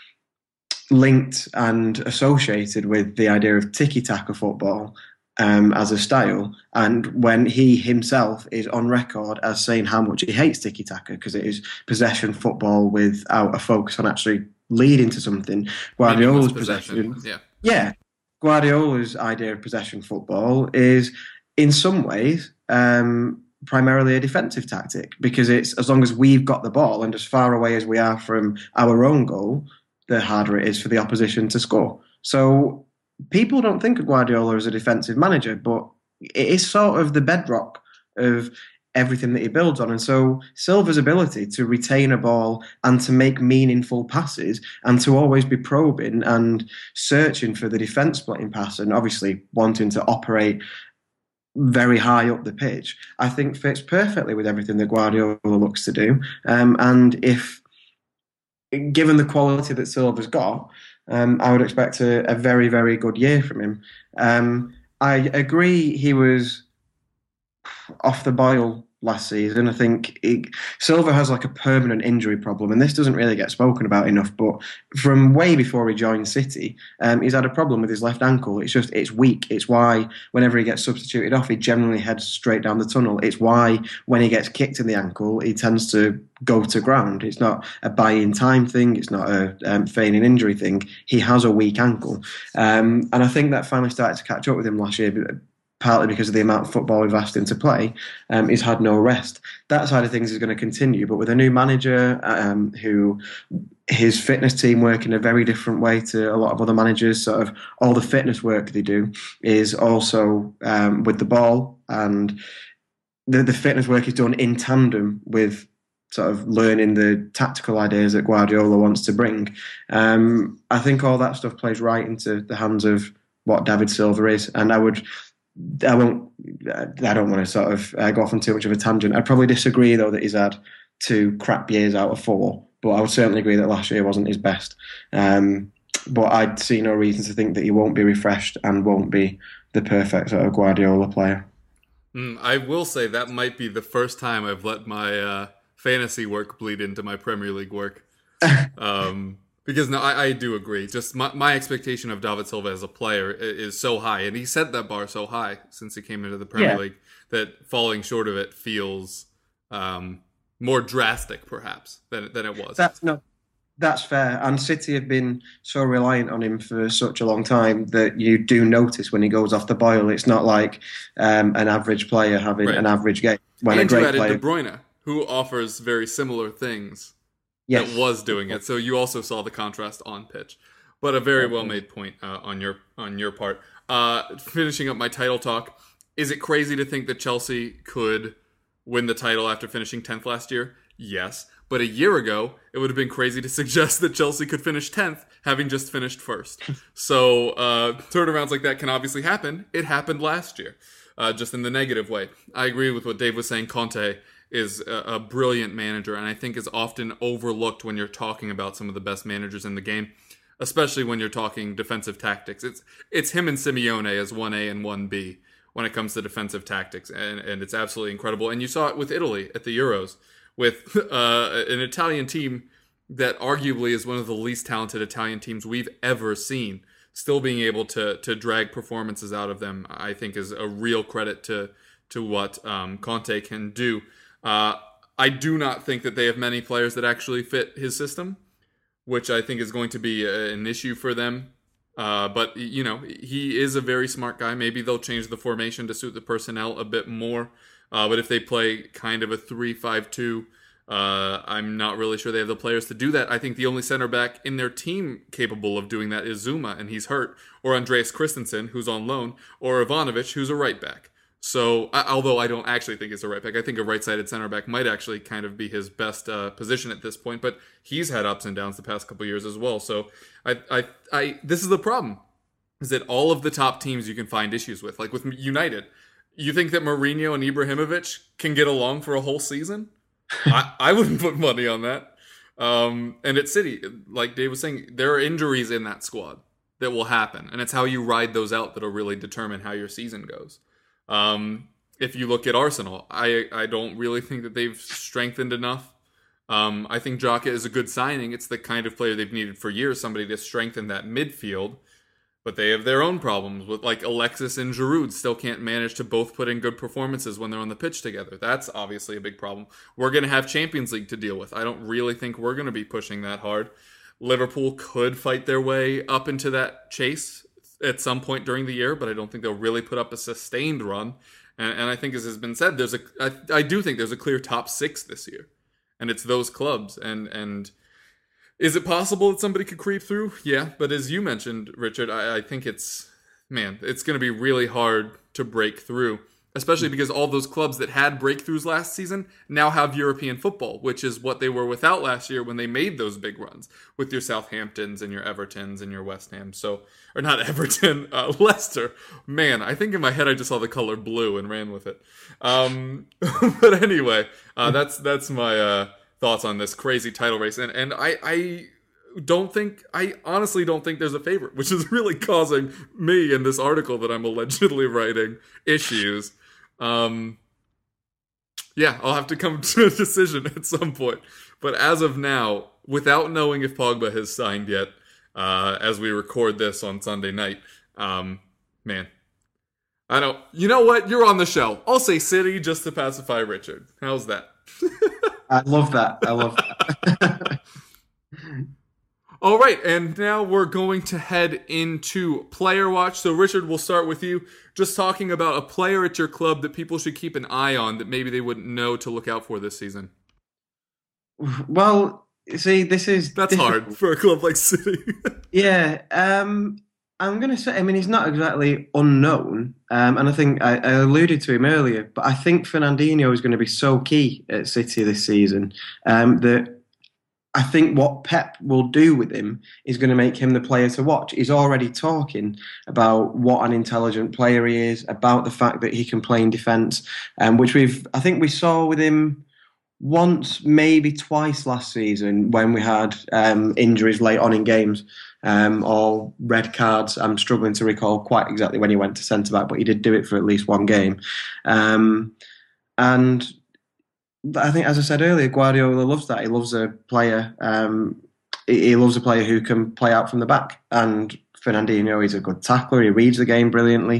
linked and associated with the idea of tiki-taka football um, as a style. And when he himself is on record as saying how much he hates tiki-taka because it is possession football without a focus on actually leading to something, Guardiola's possession, possession yeah. yeah, Guardiola's idea of possession football is, in some ways, um, primarily a defensive tactic, because it's as long as we've got the ball and as far away as we are from our own goal, the harder it is for the opposition to score. So people don't think of Guardiola as a defensive manager, but it is sort of the bedrock of everything that he builds on. And so Silva's ability to retain a ball and to make meaningful passes and to always be probing and searching for the defence splitting pass and obviously wanting to operate very high up the pitch, I think fits perfectly with everything that Guardiola looks to do. Um, and if, given the quality that Silva's got, um, I would expect a, a very, very good year from him. Um, I agree he was off the boil last season. I think it, Silva has like a permanent injury problem, and this doesn't really get spoken about enough, but from way before he joined City, um, he's had a problem with his left ankle. It's just, it's weak. It's why whenever he gets substituted off, he generally heads straight down the tunnel. It's why when he gets kicked in the ankle, he tends to go to ground. It's not a buying time thing. It's not a um, feigning injury thing. He has a weak ankle. Um, and I think that finally started to catch up with him last year. partly because of the amount of football we've asked him to play, um, he's had no rest. That side of things is going to continue, but with a new manager um, who his fitness team work in a very different way to a lot of other managers. Sort of all the fitness work they do is also um, with the ball, and the, the fitness work is done in tandem with sort of learning the tactical ideas that Guardiola wants to bring. Um, I think all that stuff plays right into the hands of what David Silva is, and I would. I won't. I don't want to sort of uh, go off on too much of a tangent. I'd probably disagree though that he's had two crap years out of four, but I would certainly agree that last year wasn't his best. Um, but I'd see no reason to think that he won't be refreshed and won't be the perfect sort of Guardiola player. Mm, I will say that might be the first time I've let my uh, fantasy work bleed into my Premier League work. Um, Because no, I, I do agree. Just my, my expectation of David Silva as a player is, is so high, and he set that bar so high since he came into the Premier yeah. League that falling short of it feels um, more drastic, perhaps, than than it was. That's no, that's fair. And City have been so reliant on him for such a long time that you do notice when he goes off the boil. It's not like um, an average player having right. an average game. When and a great you added player, De Bruyne, who offers very similar things. Yes. That was doing it. So you also saw the contrast on pitch. But a very well made point uh, on your on your part. Uh, finishing up my title talk, is it crazy to think that Chelsea could win the title after finishing tenth last year? Yes. But a year ago, it would have been crazy to suggest that Chelsea could finish tenth, having just finished first. So uh, turnarounds like that can obviously happen. It happened last year, uh, just in the negative way. I agree with what Dave was saying. Conte is a, a brilliant manager, and I think is often overlooked when you're talking about some of the best managers in the game, especially when you're talking defensive tactics. It's it's him and Simeone as one A and one B when it comes to defensive tactics, and, and it's absolutely incredible. And you saw it with Italy at the Euros, with uh, an Italian team that arguably is one of the least talented Italian teams we've ever seen, still being able to to drag performances out of them, I think is a real credit to, to what um, Conte can do. Uh, I do not think that they have many players that actually fit his system, which I think is going to be a, an issue for them. Uh, but, you know, he is a very smart guy. Maybe they'll change the formation to suit the personnel a bit more. Uh, but if they play kind of a three five two, uh, I'm not really sure they have the players to do that. I think the only center back in their team capable of doing that is Zuma, and he's hurt, or Andreas Christensen, who's on loan, or Ivanovic, who's a right back. So, although I don't actually think it's a right back, I think a right-sided center back might actually kind of be his best uh, position at this point. But he's had ups and downs the past couple years as well. So, I, I, I, this is the problem: is that all of the top teams you can find issues with, like with United, you think that Mourinho and Ibrahimovic can get along for a whole season? I, I wouldn't put money on that. Um, and at City, like Dave was saying, there are injuries in that squad that will happen, and it's how you ride those out that'll really determine how your season goes. Um, if you look at Arsenal, I, I don't really think that they've strengthened enough. Um, I think Xhaka is a good signing. It's the kind of player they've needed for years, somebody to strengthen that midfield. But they have their own problems with, like, Alexis and Giroud still can't manage to both put in good performances when they're on the pitch together. That's obviously a big problem. We're going to have Champions League to deal with. I don't really think we're going to be pushing that hard. Liverpool could fight their way up into that chase at some point during the year, but I don't think they'll really put up a sustained run. And, and I think, as has been said, there's a I, I do think there's a clear top six this year, and it's those clubs. And and is it possible that somebody could creep through? Yeah, but as you mentioned, Richard, I, I think it's man, it's going to be really hard to break through, especially because all those clubs that had breakthroughs last season now have European football, which is what they were without last year when they made those big runs with your Southamptons and your Evertons and your West Ham. So, or not Everton, uh, Leicester. Man, I think in my head I just saw the color blue and ran with it. Um, but anyway, uh, that's that's my uh, thoughts on this crazy title race. And and I, I don't think, I honestly don't think there's a favorite, which is really causing me in this article that I'm allegedly writing issues. Um, yeah, I'll have to come to a decision at some point. But as of now, without knowing if Pogba has signed yet, uh, as we record this on Sunday night, um, man, I don't, you know what? You're on the show. I'll say City just to pacify Richard. How's that? I love that. I love that. All right, and now we're going to head into Player Watch. So, Richard, we'll start with you. Just talking about a player at your club that people should keep an eye on that maybe they wouldn't know to look out for this season. Well, see, this is... That's difficult. hard for a club like City. yeah, um, I'm going to say, I mean, he's not exactly unknown, um, and I think I, I alluded to him earlier, but I think Fernandinho is going to be so key at City this season um, that I think what Pep will do with him is going to make him the player to watch. He's already talking about what an intelligent player he is, about the fact that he can play in defence, um, which we've, I think we saw with him once, maybe twice last season when we had um, injuries late on in games um, or red cards. I'm struggling to recall quite exactly when he went to centre-back, but he did do it for at least one game. Um, and... I think, as I said earlier, Guardiola loves that. He loves a player. Um, he loves a player who can play out from the back. And Fernandinho is a good tackler. He reads the game brilliantly.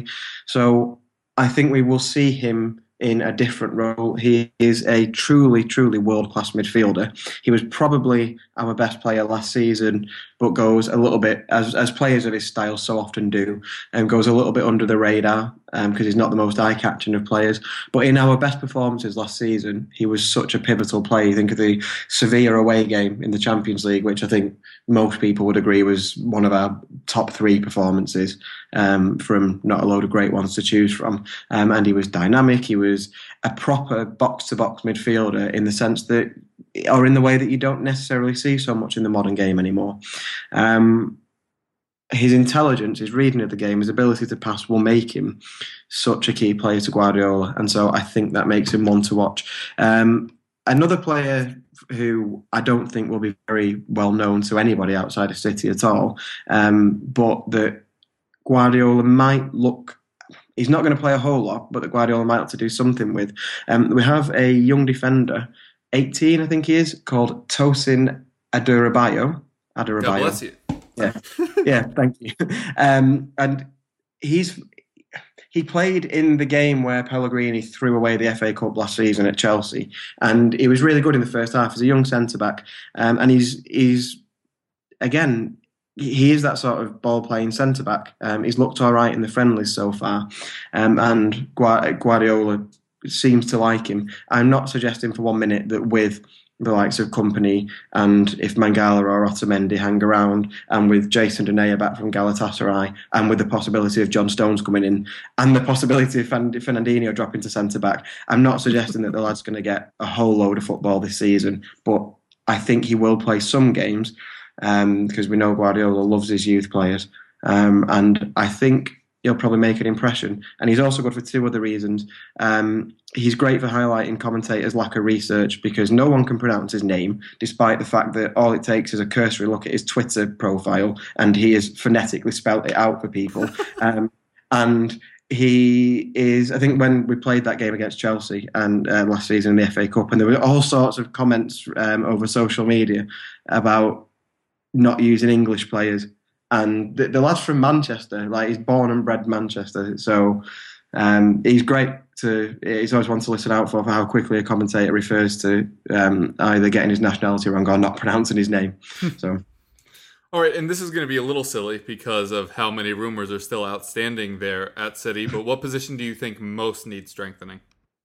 So I think we will see him in a different role. He is a truly, truly world-class midfielder. He was probably our best player last season, but goes a little bit, as as players of his style so often do, and goes a little bit under the radar because um, he's not the most eye-catching of players. But in our best performances last season, he was such a pivotal player. You think of the Sevilla away game in the Champions League, which I think most people would agree was one of our top three performances um, from not a load of great ones to choose from. Um, and he was dynamic. He was a proper box-to-box midfielder in the sense that, or in the way that you don't necessarily see so much in the modern game anymore. Um, his intelligence, his reading of the game, his ability to pass will make him such a key player to Guardiola. And so I think that makes him one to watch. Um, another player who I don't think will be very well known to anybody outside of City at all, um, but that Guardiola might look... He's not going to play a whole lot, but that Guardiola might have to do something with. Um, we have a young defender, eighteen, I think he is, called Tosin Adarabioyo. Adarabioyo. God bless you. Yeah, yeah, thank you. Um, and he's he played in the game where Pellegrini threw away the F A Cup last season at Chelsea, and he was really good in the first half as a young centre back. Um, and he's he's again. He is that sort of ball-playing centre-back. Um, he's looked all right in the friendlies so far. Um, and Guardiola seems to like him. I'm not suggesting for one minute that with the likes of Kompany and if Mangala or Otamendi hang around and with Jason Denayer back from Galatasaray and with the possibility of John Stones coming in and the possibility of Fernandinho dropping to centre-back, I'm not suggesting that the lad's going to get a whole load of football this season. But I think he will play some games. Um, because we know Guardiola loves his youth players. Um, and I think he'll probably make an impression. And he's also good for two other reasons. Um, he's great for highlighting commentators' lack of research because no one can pronounce his name, despite the fact that all it takes is a cursory look at his Twitter profile and he has phonetically spelt it out for people. um, and he is, I think when we played that game against Chelsea and uh, last season in the F A Cup, and there were all sorts of comments um, over social media about not using English players, and the, the lad's from Manchester, like he's born and bred Manchester, so um, he's great to. He's always one to listen out for for how quickly a commentator refers to um, either getting his nationality wrong or not pronouncing his name. So, all right, and this is going to be a little silly because of how many rumors are still outstanding there at City. But what position do you think most needs strengthening?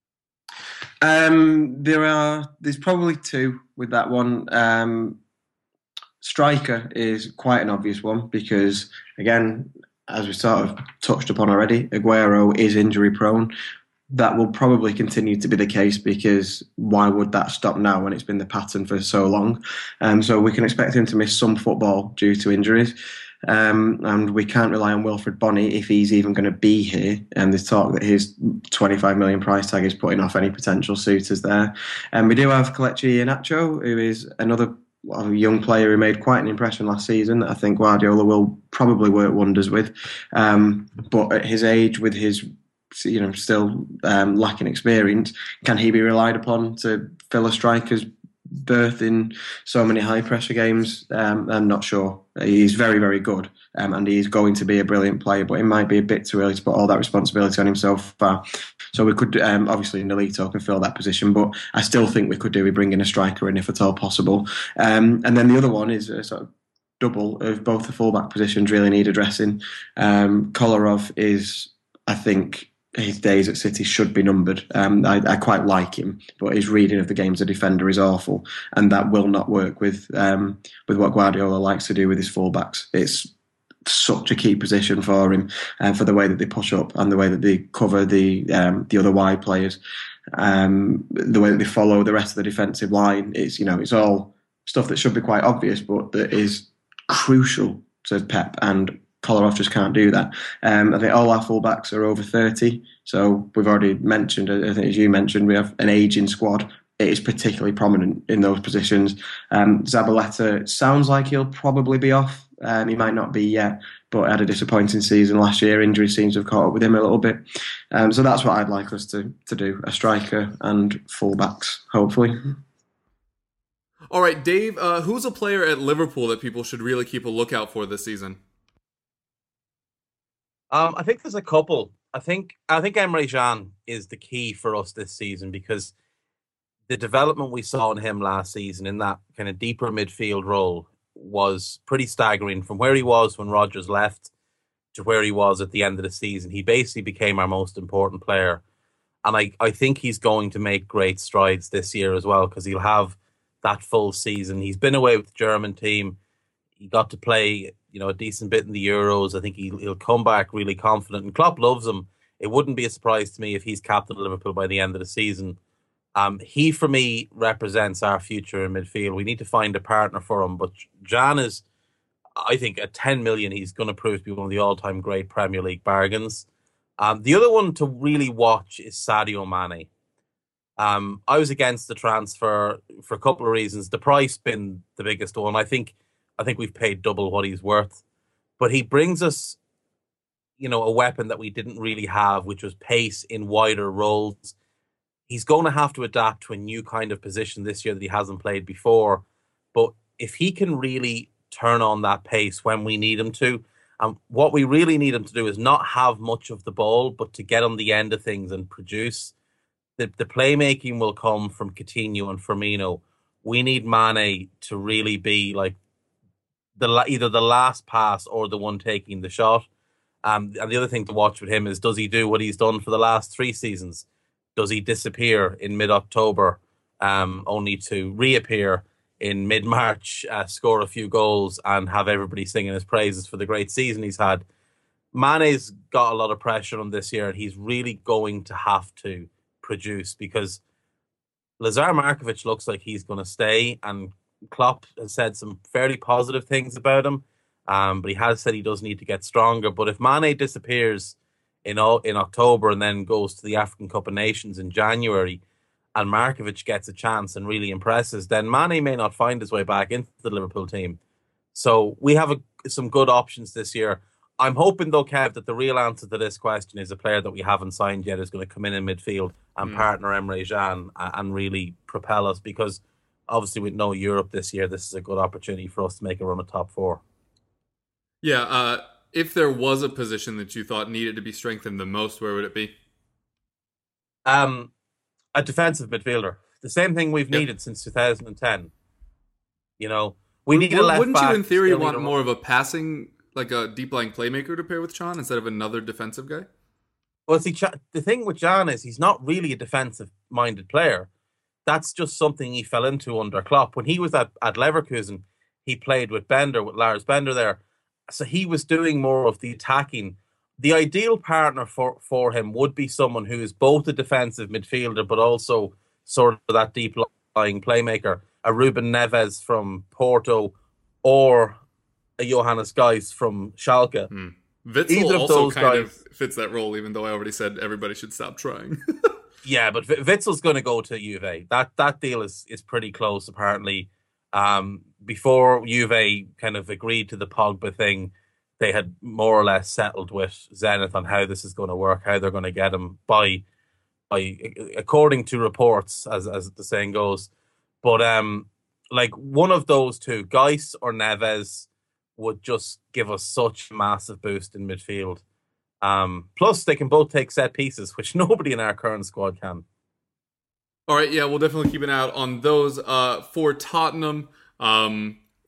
Um, there are. There's probably two with that one. Um, Striker is quite an obvious one because, again, as we sort of touched upon already, Aguero is injury prone. That will probably continue to be the case because why would that stop now when it's been the pattern for so long? Um, so we can expect him to miss some football due to injuries. Um, and we can't rely on Wilfred Bonney if he's even going to be here. And there's talk that his twenty-five million price tag is putting off any potential suitors there. And we do have Kelechi Iheanacho, who is another a young player who made quite an impression last season that I think Guardiola will probably work wonders with. Um, but at his age, with his you know still um, lacking experience, can he be relied upon to fill a striker's berth in so many high pressure games? Um, I'm not sure. He's very, very good, um, and he's going to be a brilliant player, but it might be a bit too early to put all that responsibility on him so far. So we could, um, obviously, Nolito can fill that position, but I still think we could do with bringing a striker in if at all possible. Um, and then the other one is a sort of double of both the fullback positions really need addressing. Um, Kolarov is, I think, his days at City should be numbered. Um, I, I quite like him, but his reading of the game as a defender is awful, and that will not work with um, with what Guardiola likes to do with his fullbacks. It's such a key position for him, and uh, for the way that they push up and the way that they cover the um, the other wide players, um, the way that they follow the rest of the defensive line. It's you know it's all stuff that should be quite obvious, but that is crucial to Pep, and Kolarov just can't do that. Um, I think all our fullbacks are over thirty, so we've already mentioned, I think as you mentioned, we have an ageing squad. It is particularly prominent in those positions. Um, Zabaleta sounds like he'll probably be off. Um, he might not be yet, but had a disappointing season last year. Injury seems to have caught up with him a little bit. Um, so that's what I'd like us to, to do, a striker and fullbacks, hopefully. All right, Dave, uh, who's a player at Liverpool that people should really keep a lookout for this season? Um, I think there's a couple. I think I think Emre Can is the key for us this season, because the development we saw in him last season in that kind of deeper midfield role was pretty staggering. From where he was when Rodgers left to where he was at the end of the season, he basically became our most important player. And I, I think he's going to make great strides this year as well, because he'll have that full season. He's been away with the German team. He got to play, you know, a decent bit in the Euros. I think he'll, he'll come back really confident. And Klopp loves him. It wouldn't be a surprise to me if he's captain of Liverpool by the end of the season. Um, he, for me, represents our future in midfield. We need to find a partner for him. But Can is, I think, at ten million, he's going to prove to be one of the all-time great Premier League bargains. Um, the other one to really watch is Sadio Mane. Um, I was against the transfer for a couple of reasons. The price been the biggest one. I think, I think we've paid double what he's worth. But he brings us, you know, a weapon that we didn't really have, which was pace in wider roles. He's going to have to adapt to a new kind of position this year that he hasn't played before. But if he can really turn on that pace when we need him to, and what we really need him to do is not have much of the ball, but to get on the end of things and produce. The, the playmaking will come from Coutinho and Firmino. We need Mane to really be like the either the last pass or the one taking the shot. Um, and the other thing to watch with him is, does he do what he's done for the last three seasons? Does he disappear in mid-October um, only to reappear in mid-March, uh, score a few goals and have everybody singing his praises for the great season he's had? Mane's got a lot of pressure on this year, and he's really going to have to produce, because Lazar Markovic looks like he's going to stay, and Klopp has said some fairly positive things about him, um, but he has said he does need to get stronger. But if Mane disappears in in October and then goes to the African Cup of Nations in January, and Markovic gets a chance and really impresses, then Mane may not find his way back into the Liverpool team. So we have a, some good options this year. I'm hoping, though, Kev, that the real answer to this question is a player that we haven't signed yet is going to come in in midfield and mm. partner Emre Can and really propel us, because obviously with no Europe this year, this is a good opportunity for us to make a run at top four. Yeah, uh, if there was a position that you thought needed to be strengthened the most, where would it be? Um, a defensive midfielder. The same thing we've yep. needed since two thousand ten. You know, we w- need a left Wouldn't back. you, in theory, Still want a... more of a passing, like a deep-lying playmaker to pair with Can instead of another defensive guy? Well, see, the thing with Can is he's not really a defensive-minded player. That's just something he fell into under Klopp. When he was at, at Leverkusen, he played with Bender, with Lars Bender there. So he was doing more of the attacking. The ideal partner for, for him would be someone who is both a defensive midfielder, but also sort of that deep-lying playmaker. A Ruben Neves from Porto, or a Johannes Geis from Schalke. Hmm. Witzel Either of also those kind guys, of fits that role, even though I already said everybody should stop trying. Yeah, but Witzel's going to go to Juve. That that deal is is pretty close, apparently. Um, before Juve kind of agreed to the Pogba thing, they had more or less settled with Zenit on how this is going to work, how they're going to get him by, by according to reports, as as the saying goes. But um, like one of those two, Geis or Neves, would just give us such a massive boost in midfield. Um, plus, they can both take set pieces, which nobody in our current squad can. All right, yeah, we'll definitely keep an eye out on those. Uh, for Tottenham, um,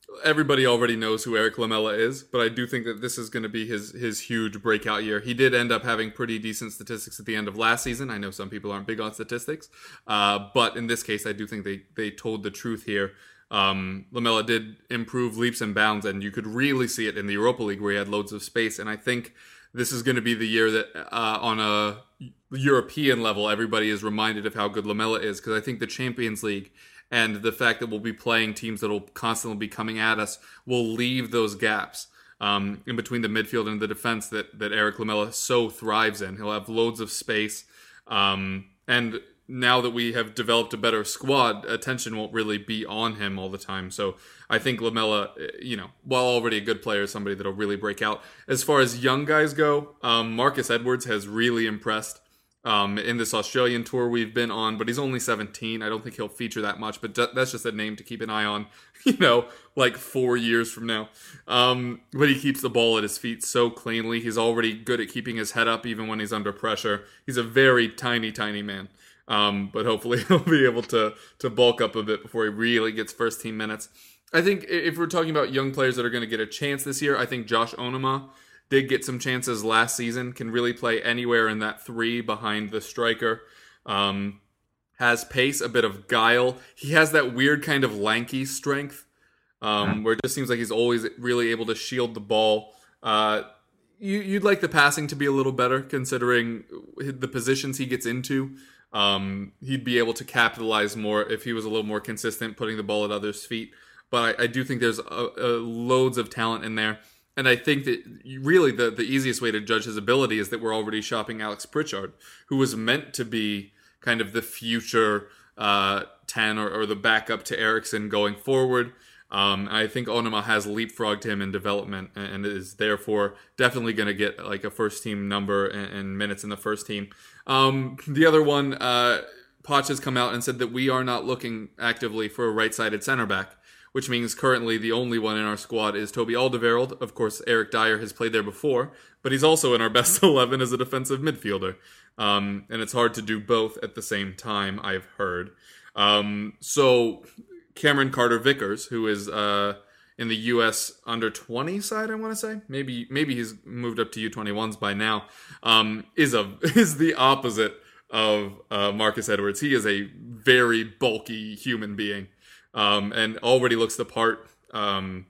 everybody already knows who Eric Lamela is, but I do think that this is going to be his his huge breakout year. He did end up having pretty decent statistics at the end of last season. I know some people aren't big on statistics, uh, but in this case, I do think they, they told the truth here. Um, Lamela did improve leaps and bounds, and you could really see it in the Europa League where he had loads of space, and I think this is going to be the year that uh, on a European level, everybody is reminded of how good Lamela is, because I think the Champions League and the fact that we'll be playing teams that will constantly be coming at us will leave those gaps um, in between the midfield and the defense that, that Eric Lamela so thrives in. He'll have loads of space. Um, and now that we have developed a better squad, attention won't really be on him all the time. So I think Lamela, you know, while already a good player, is somebody that'll really break out. As far as young guys go, um, Marcus Edwards has really impressed Um, in this Australian tour we've been on, but he's only seventeen. I don't think he'll feature that much, but that's just a name to keep an eye on, you know, like four years from now. Um, but he keeps the ball at his feet so cleanly. He's already good at keeping his head up even when he's under pressure. He's a very tiny, tiny man. Um, but hopefully he'll be able to, to bulk up a bit before he really gets first team minutes. I think if we're talking about young players that are going to get a chance this year, I think Josh Onuma did get some chances last season, can really play anywhere in that three behind the striker. Um, has pace, a bit of guile. He has that weird kind of lanky strength um, where it just seems like he's always really able to shield the ball. Uh, you, you'd like the passing to be a little better considering the positions he gets into. Um, he'd be able to capitalize more if he was a little more consistent putting the ball at others' feet. But I, I do think there's a, a loads of talent in there. And I think that really the, the easiest way to judge his ability is that we're already shopping Alex Pritchard, who was meant to be kind of the future uh, ten or, or the backup to Eriksson going forward. Um, I think Onuma has leapfrogged him in development and is therefore definitely going to get like a first team number and, and minutes in the first team. Um, the other one, uh, Poch has come out and said that we are not looking actively for a right-sided center back, which means currently the only one in our squad is Toby Alderweireld. Of course, Eric Dyer has played there before, but he's also in our best eleven as a defensive midfielder. Um, and it's hard to do both at the same time, I've heard. Um, so Cameron Carter-Vickers, who is uh, in the U S under twenty side, I want to say. Maybe maybe he's moved up to U twenty-ones by now. Um, is a is the opposite of uh, Marcus Edwards. He is a very bulky human being. Um, and already looks the part. Um,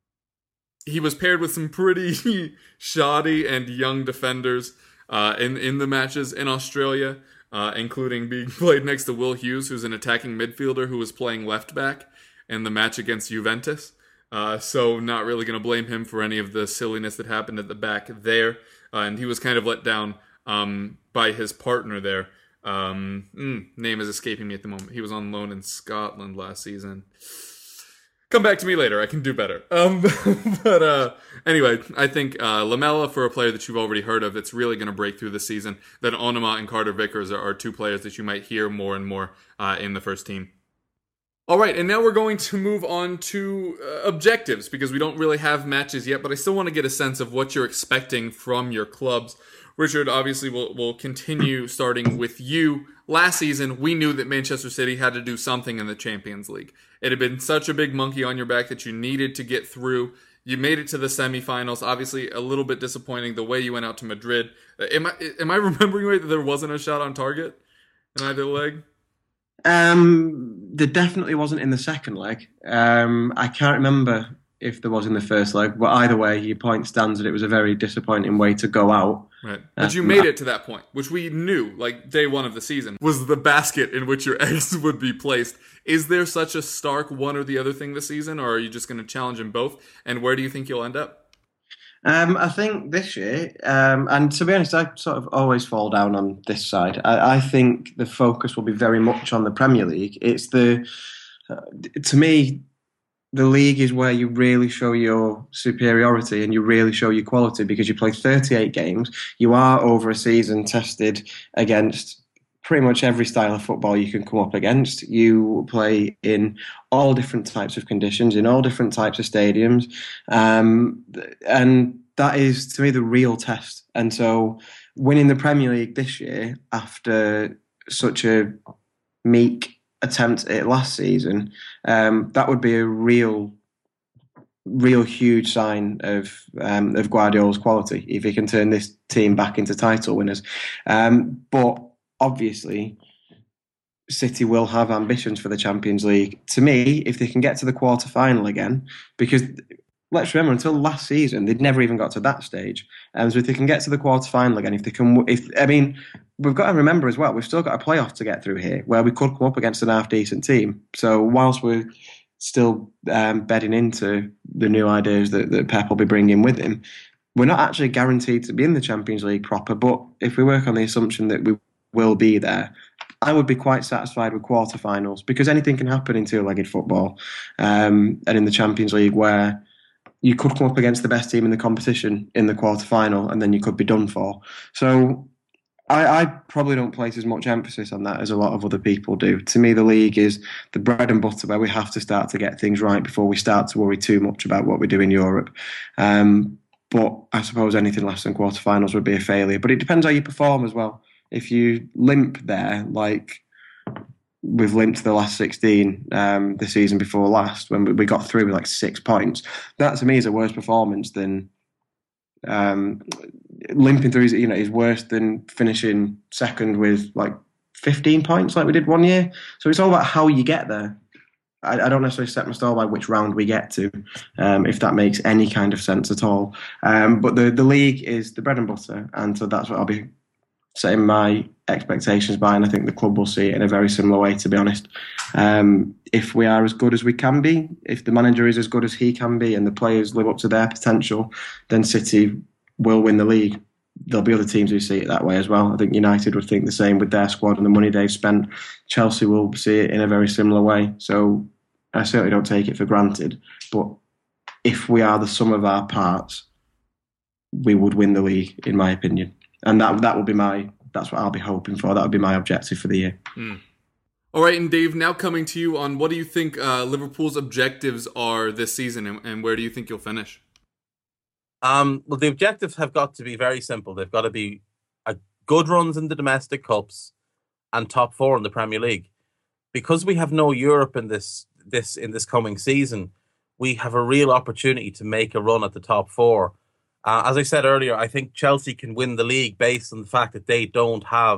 he was paired with some pretty shoddy and young defenders uh, in, in the matches in Australia, uh, including being played next to Will Hughes, who's an attacking midfielder who was playing left back in the match against Juventus. Uh, so not really going to blame him for any of the silliness that happened at the back there. Uh, and he was kind of let down um, by his partner there. Um, mm, name is escaping me at the moment. He was on loan in Scotland last season. Come back to me later. I can do better. Um, but uh, anyway, I think uh, Lamela, for a player that you've already heard of, it's really going to break through this season. Then Onuma and Carter-Vickers are, are two players that you might hear more and more uh, in the first team. All right, and now we're going to move on to uh, objectives, because we don't really have matches yet, but I still want to get a sense of what you're expecting from your clubs. Richard, obviously, will will continue starting with you. Last season, we knew that Manchester City had to do something in the Champions League. It had been such a big monkey on your back that you needed to get through. You made it to the semifinals. Obviously, a little bit disappointing the way you went out to Madrid. Am I am I remembering right that there wasn't a shot on target in either leg? Um, there definitely wasn't in the second leg. Um, I can't remember if there was in the first leg, but either way, your point stands that it was a very disappointing way to go out. Right. But you made it to that point, which we knew, like day one of the season, was the basket in which your eggs would be placed. Is there such a stark one or the other thing this season, or are you just going to challenge them both? And where do you think you'll end up? Um, I think this year, um, and to be honest, I sort of always fall down on this side. I, I think the focus will be very much on the Premier League. It's the, uh, to me, the league is where you really show your superiority and you really show your quality, because you play thirty-eight games. You are over a season tested against pretty much every style of football you can come up against. You play in all different types of conditions, in all different types of stadiums. Um, and that is, to me, the real test. And so winning the Premier League this year after such a meek attempt at it last season, um, that would be a real real huge sign of um, of Guardiola's quality if he can turn this team back into title winners. Um, but obviously, City will have ambitions for the Champions League. To me, if they can get to the quarter final again, because let's remember, until last season, they'd never even got to that stage. And um, so if they can get to the quarter final again, if they can, if I mean, we've got to remember as well, we've still got a playoff to get through here, where we could come up against an half decent team. So whilst we're still um, bedding into the new ideas that, that Pep will be bringing with him, we're not actually guaranteed to be in the Champions League proper. But if we work on the assumption that we will be there, I would be quite satisfied with quarterfinals, because anything can happen in two-legged football, um, and in the Champions League, where you could come up against the best team in the competition in the quarterfinal, and then you could be done for. So I, I probably don't place as much emphasis on that as a lot of other people do. To me, the league is the bread and butter where we have to start to get things right before we start to worry too much about what we do in Europe. Um, but I suppose anything less than quarterfinals would be a failure. But it depends how you perform as well. If you limp there, like we've limped the last sixteen um, the season before last, when we got through with like six points, that to me is a worse performance than um, limping through. You know, is worse than finishing second with like fifteen points, like we did one year. So it's all about how you get there. I, I don't necessarily set my stall by which round we get to, um, if that makes any kind of sense at all. Um, but the the league is the bread and butter, and so that's what I'll be setting my expectations by, and I think the club will see it in a very similar way, to be honest. Um, if we are as good as we can be, if the manager is as good as he can be, and the players live up to their potential, then City will win the league. There'll be other teams who see it that way as well. I think United would think the same with their squad and the money they've spent. Chelsea will see it in a very similar way. So I certainly don't take it for granted. But if we are the sum of our parts, we would win the league, in my opinion. And that that will be my, that's what I'll be hoping for. That would be my objective for the year. Mm. All right, and Dave, now coming to you on what do you think uh, Liverpool's objectives are this season, and, and where do you think you'll finish? Um, well, the objectives have got to be very simple. They've got to be a good runs in the domestic cups and top four in the Premier League. Because we have no Europe in this this in this coming season, we have a real opportunity to make a run at the top four. Uh, as I said earlier, I think Chelsea can win the league based on the fact that they don't have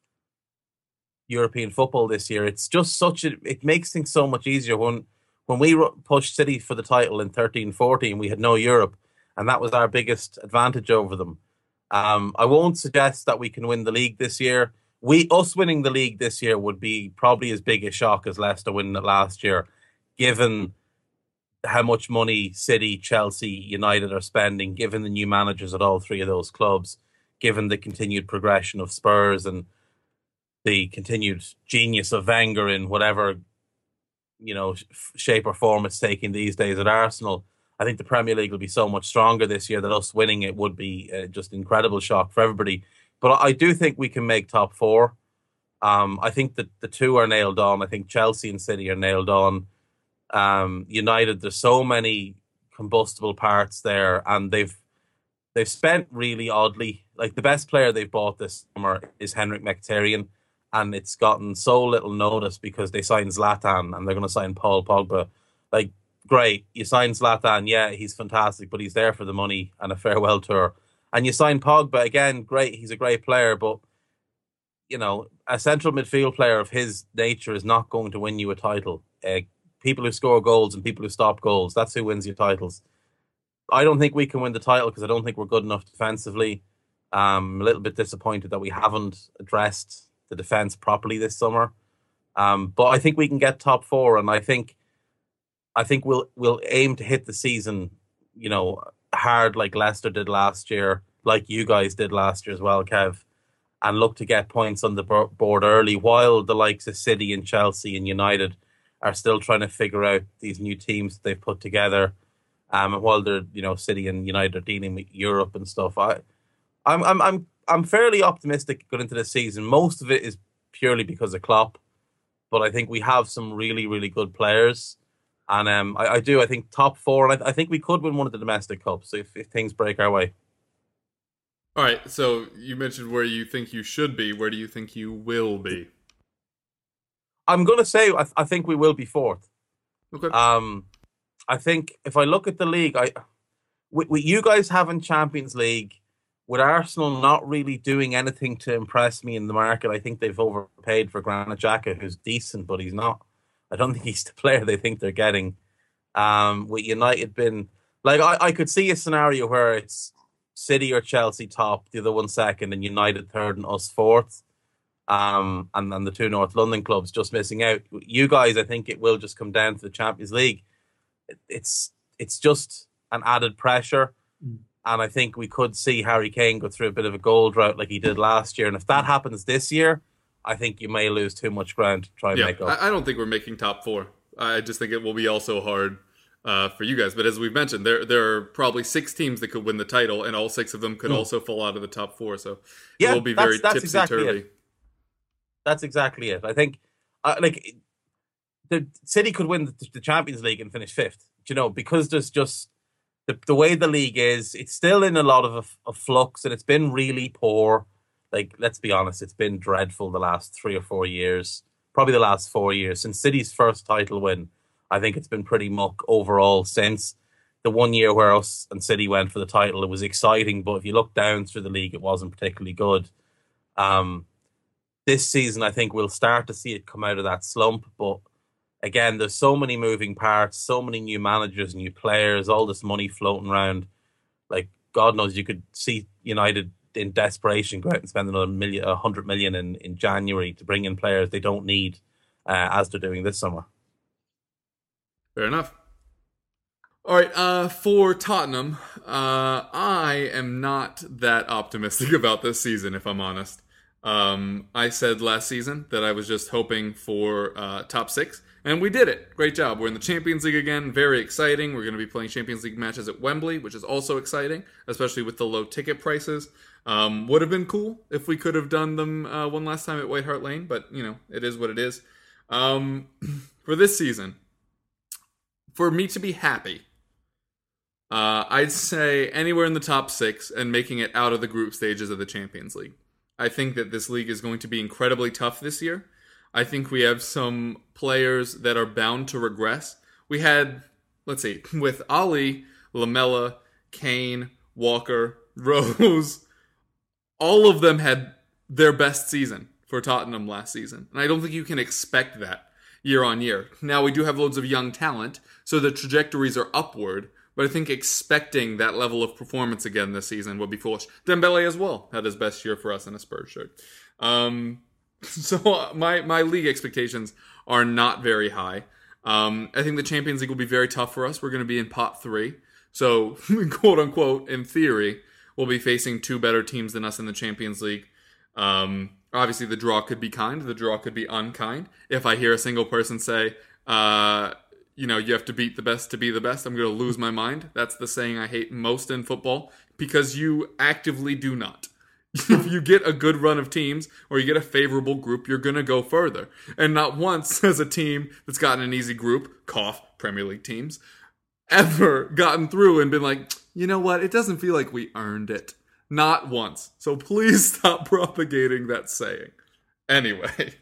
European football this year. It's just such a, it makes things so much easier. When when we pushed City for the title in thirteen fourteen, we had no Europe, and that was our biggest advantage over them. Um, I won't suggest that we can win the league this year. We Us winning the league this year would be probably as big a shock as Leicester winning it last year, given how much money City, Chelsea, United are spending, given the new managers at all three of those clubs, given the continued progression of Spurs and the continued genius of Wenger in whatever, you know, shape or form it's taking these days at Arsenal. I think the Premier League will be so much stronger this year that us winning it would be uh, just incredible shock for everybody. But I do think we can make top four. Um, I think that the two are nailed on. I think Chelsea and City are nailed on. Um, United, there's so many combustible parts there, and they've they've spent really oddly. Like, the best player they've bought this summer is Henrik Mkhitaryan, and it's gotten so little notice because they signed Zlatan and they're going to sign Paul Pogba. Like, great, you sign Zlatan, yeah, he's fantastic, but he's there for the money and a farewell tour. And you sign Pogba, again, great, he's a great player, but, you know, a central midfield player of his nature is not going to win you a title. Uh, people who score goals and people who stop goals, that's who wins you titles. I don't think we can win the title because I don't think we're good enough defensively. Um, I'm a little bit disappointed that we haven't addressed the defence properly this summer. Um, but I think we can get top four, and I think I think we'll we'll aim to hit the season, you know, hard like Leicester did last year, like you guys did last year as well, Kev, and look to get points on the board early, while the likes of City and Chelsea and United are still trying to figure out these new teams that they've put together. Um, while they're, you know, City and United are dealing with Europe and stuff. I, I'm, I'm, I'm, I'm fairly optimistic going into the season. Most of it is purely because of Klopp, but I think we have some really, really good players, and um, I, I do. I think top four, and I, I think we could win one of the domestic cups if, if things break our way. All right. So you mentioned where you think you should be. Where do you think you will be? I'm going to say I, I think we will be fourth. Okay. Um. I think if I look at the league, I with, with you guys having Champions League, with Arsenal not really doing anything to impress me in the market, I think they've overpaid for Granit Xhaka, who's decent, but he's not. I don't think he's the player they think they're getting. Um, with United been like I, I could see a scenario where it's City or Chelsea top, the other one second, and United third, and us fourth. Um, and then the two North London clubs just missing out. You guys, I think it will just come down to the Champions League. It, it's it's just an added pressure. Mm. And I think we could see Harry Kane go through a bit of a goal drought like he did last year. And if that happens this year, I think you may lose too much ground to try and yeah, make up. I don't think we're making top four. I just think it will be also hard uh, for you guys. But as we've mentioned, there there are probably six teams that could win the title, and all six of them could mm. also fall out of the top four. So yeah, it will be very that's, that's tipsy-turvy. Exactly it. That's exactly it. I think, uh, like, the City could win the, the Champions League and finish fifth. You know, because there's just the the way the league is. It's still in a lot of of flux, and it's been really poor. Like, let's be honest, it's been dreadful the last three or four years. Probably the last four years since City's first title win. I think it's been pretty muck overall since the one year where us and City went for the title. It was exciting, but if you look down through the league, it wasn't particularly good. Um. This season, I think we'll start to see it come out of that slump. But again, there's so many moving parts, so many new managers, new players, all this money floating around. Like, God knows, you could see United in desperation go out and spend another million, a hundred million in, in January to bring in players they don't need, uh, as they're doing this summer. Fair enough. All right, uh, for Tottenham, uh, I am not that optimistic about this season, if I'm honest. Um, I said last season that I was just hoping for uh, top six, and we did it. Great job. We're in the Champions League again. Very exciting. We're going to be playing Champions League matches at Wembley, which is also exciting, especially with the low ticket prices. Um, would have been cool if we could have done them uh, one last time at White Hart Lane, but, you know, it is what it is. Um, for this season, for me to be happy, uh, I'd say anywhere in the top six and making it out of the group stages of the Champions League. I think that this league is going to be incredibly tough this year. I think we have some players that are bound to regress. We had, let's see, with Ali, Lamela, Kane, Walker, Rose, all of them had their best season for Tottenham last season. And I don't think you can expect that year on year. Now, we do have loads of young talent, so the trajectories are upward. But I think expecting that level of performance again this season would be foolish. Dembele as well had his best year for us in a Spurs shirt. Um, so my my league expectations are not very high. Um, I think the Champions League will be very tough for us. We're going to be in pot three. So, quote unquote, in theory, we'll be facing two better teams than us in the Champions League. Um, obviously, the draw could be kind. The draw could be unkind. If I hear a single person say... Uh, you know, you have to beat the best to be the best, I'm going to lose my mind. That's the saying I hate most in football, because you actively do not. If you get a good run of teams, or you get a favorable group, you're going to go further. And not once has a team that's gotten an easy group, cough, Premier League teams, ever gotten through and been like, you know what, it doesn't feel like we earned it. Not once. So please stop propagating that saying. Anyway,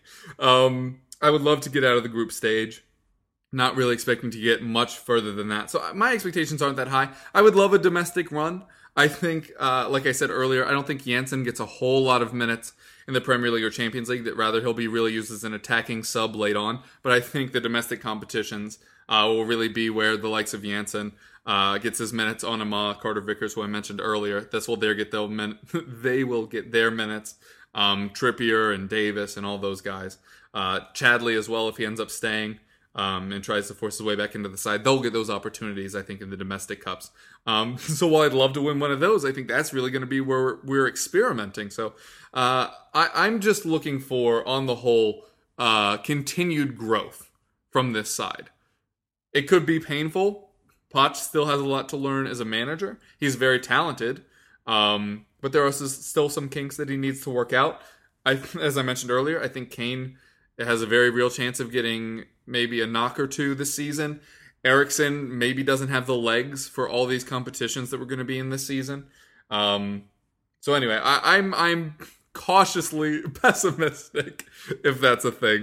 um, I would love to get out of the group stage. Not really expecting to get much further than that. So my expectations aren't that high. I would love a domestic run. I think, uh, like I said earlier, I don't think Janssen gets a whole lot of minutes in the Premier League or Champions League. That rather he'll be really used as an attacking sub late on. But I think the domestic competitions uh, will really be where the likes of Janssen uh, gets his minutes. Onama, Carter Vickers, who I mentioned earlier. This will they get their min- they will get their minutes. Um, Trippier and Davis and all those guys. Uh, Chadley as well if he ends up staying. Um, and tries to force his way back into the side. They'll get those opportunities, I think, in the domestic cups. Um, so while I'd love to win one of those, I think that's really going to be where we're, we're experimenting. So uh, I, I'm just looking for, on the whole, uh, continued growth from this side. It could be painful. Poch still has a lot to learn as a manager. He's very talented, um, but there are still some kinks that he needs to work out. I, as I mentioned earlier, I think Kane has a very real chance of getting maybe a knock or two this season. Eriksen maybe doesn't have the legs for all these competitions that we're going to be in this season. Um, so anyway, I, I'm I'm cautiously pessimistic, if that's a thing,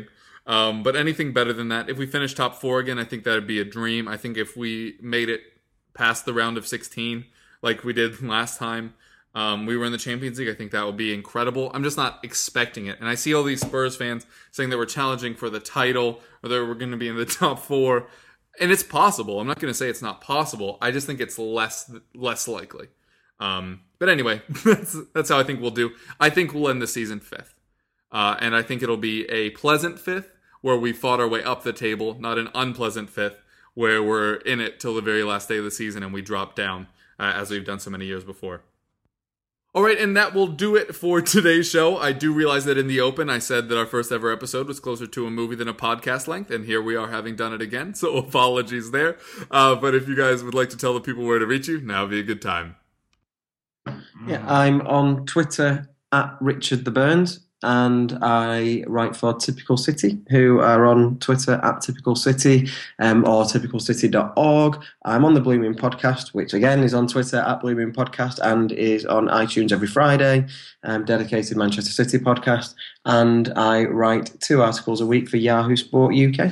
Um, but anything better than that, if we finish top four again, I think that would be a dream. I think if we made it past the round of sixteen, like we did last time, um, we were in the Champions League, I think that would be incredible. I'm just not expecting it. And I see all these Spurs fans saying that we're challenging for the title or that we're going to be in the top four. And it's possible. I'm not going to say it's not possible. I just think it's less less likely. Um, but anyway, that's, that's how I think we'll do. I think we'll end the season fifth. Uh, and I think it'll be a pleasant fifth where we fought our way up the table, not an unpleasant fifth where we're in it till the very last day of the season and we drop down, uh, as we've done so many years before. All right, and that will do it for today's show. I do realize that in the open, I said that our first ever episode was closer to a movie than a podcast length, and here we are having done it again, so apologies there. Uh, but if you guys would like to tell the people where to reach you, now would be a good time. Yeah, I'm on Twitter at Richard the Burns, and I write for Typical City, who are on Twitter at Typical City um, or typical city dot org. I'm on the Blue Moon Podcast, which again is on Twitter at Blue Moon Podcast and is on iTunes every Friday, um, dedicated Manchester City podcast. And I write two articles a week for Yahoo Sport U K.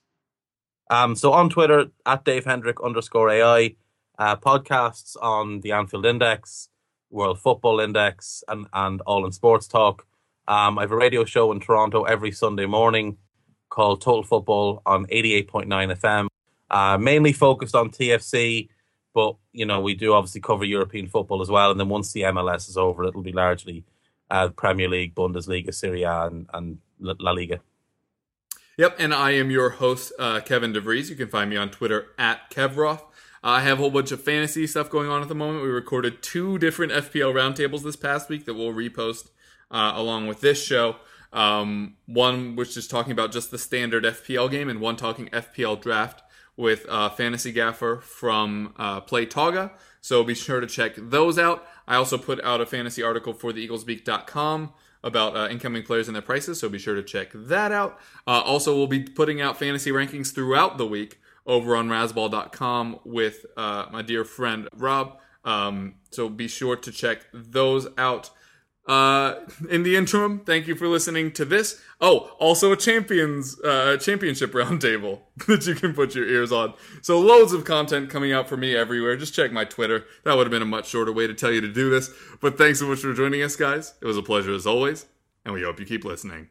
Um, so on Twitter, at Dave Hendrick underscore A I, uh, podcasts on the Anfield Index, World Football Index, and, and All in Sports Talk. Um, I have a radio show in Toronto every Sunday morning called Total Football on eighty-eight point nine F M, uh, mainly focused on T F C, but, you know, we do obviously cover European football as well, and then once the M L S is over, it'll be largely uh, Premier League, Bundesliga, Serie A, and, and La Liga. Yep, and I am your host, uh, Kevin DeVries. You can find me on Twitter at Kevroth. I have a whole bunch of fantasy stuff going on at the moment. We recorded two different F P L roundtables this past week that we'll repost uh, along with this show. Um, one was just talking about just the standard F P L game, and one talking F P L draft with uh, Fantasy Gaffer from uh, Play Toga. So be sure to check those out. I also put out a fantasy article for the eagles beak dot com about uh, incoming players and their prices, so be sure to check that out. Uh, also, we'll be putting out fantasy rankings throughout the week over on razzball dot com with uh, my dear friend Rob. Um, so be sure to check those out. Uh, in the interim, thank you for listening to this. Oh, also a champions uh, championship roundtable that you can put your ears on. So loads of content coming out for me everywhere. Just check my Twitter. That would have been a much shorter way to tell you to do this. But thanks so much for joining us, guys. It was a pleasure as always, and we hope you keep listening.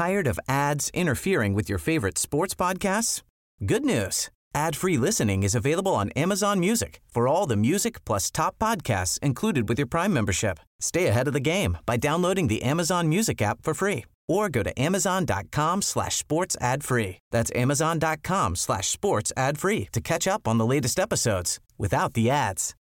Tired of ads interfering with your favorite sports podcasts? Good news. Ad-free listening is available on Amazon Music for all the music plus top podcasts included with your Prime membership. Stay ahead of the game by downloading the Amazon Music app for free or go to amazon.com slash sports ad free. That's amazon.com slash sports ad free to catch up on the latest episodes without the ads.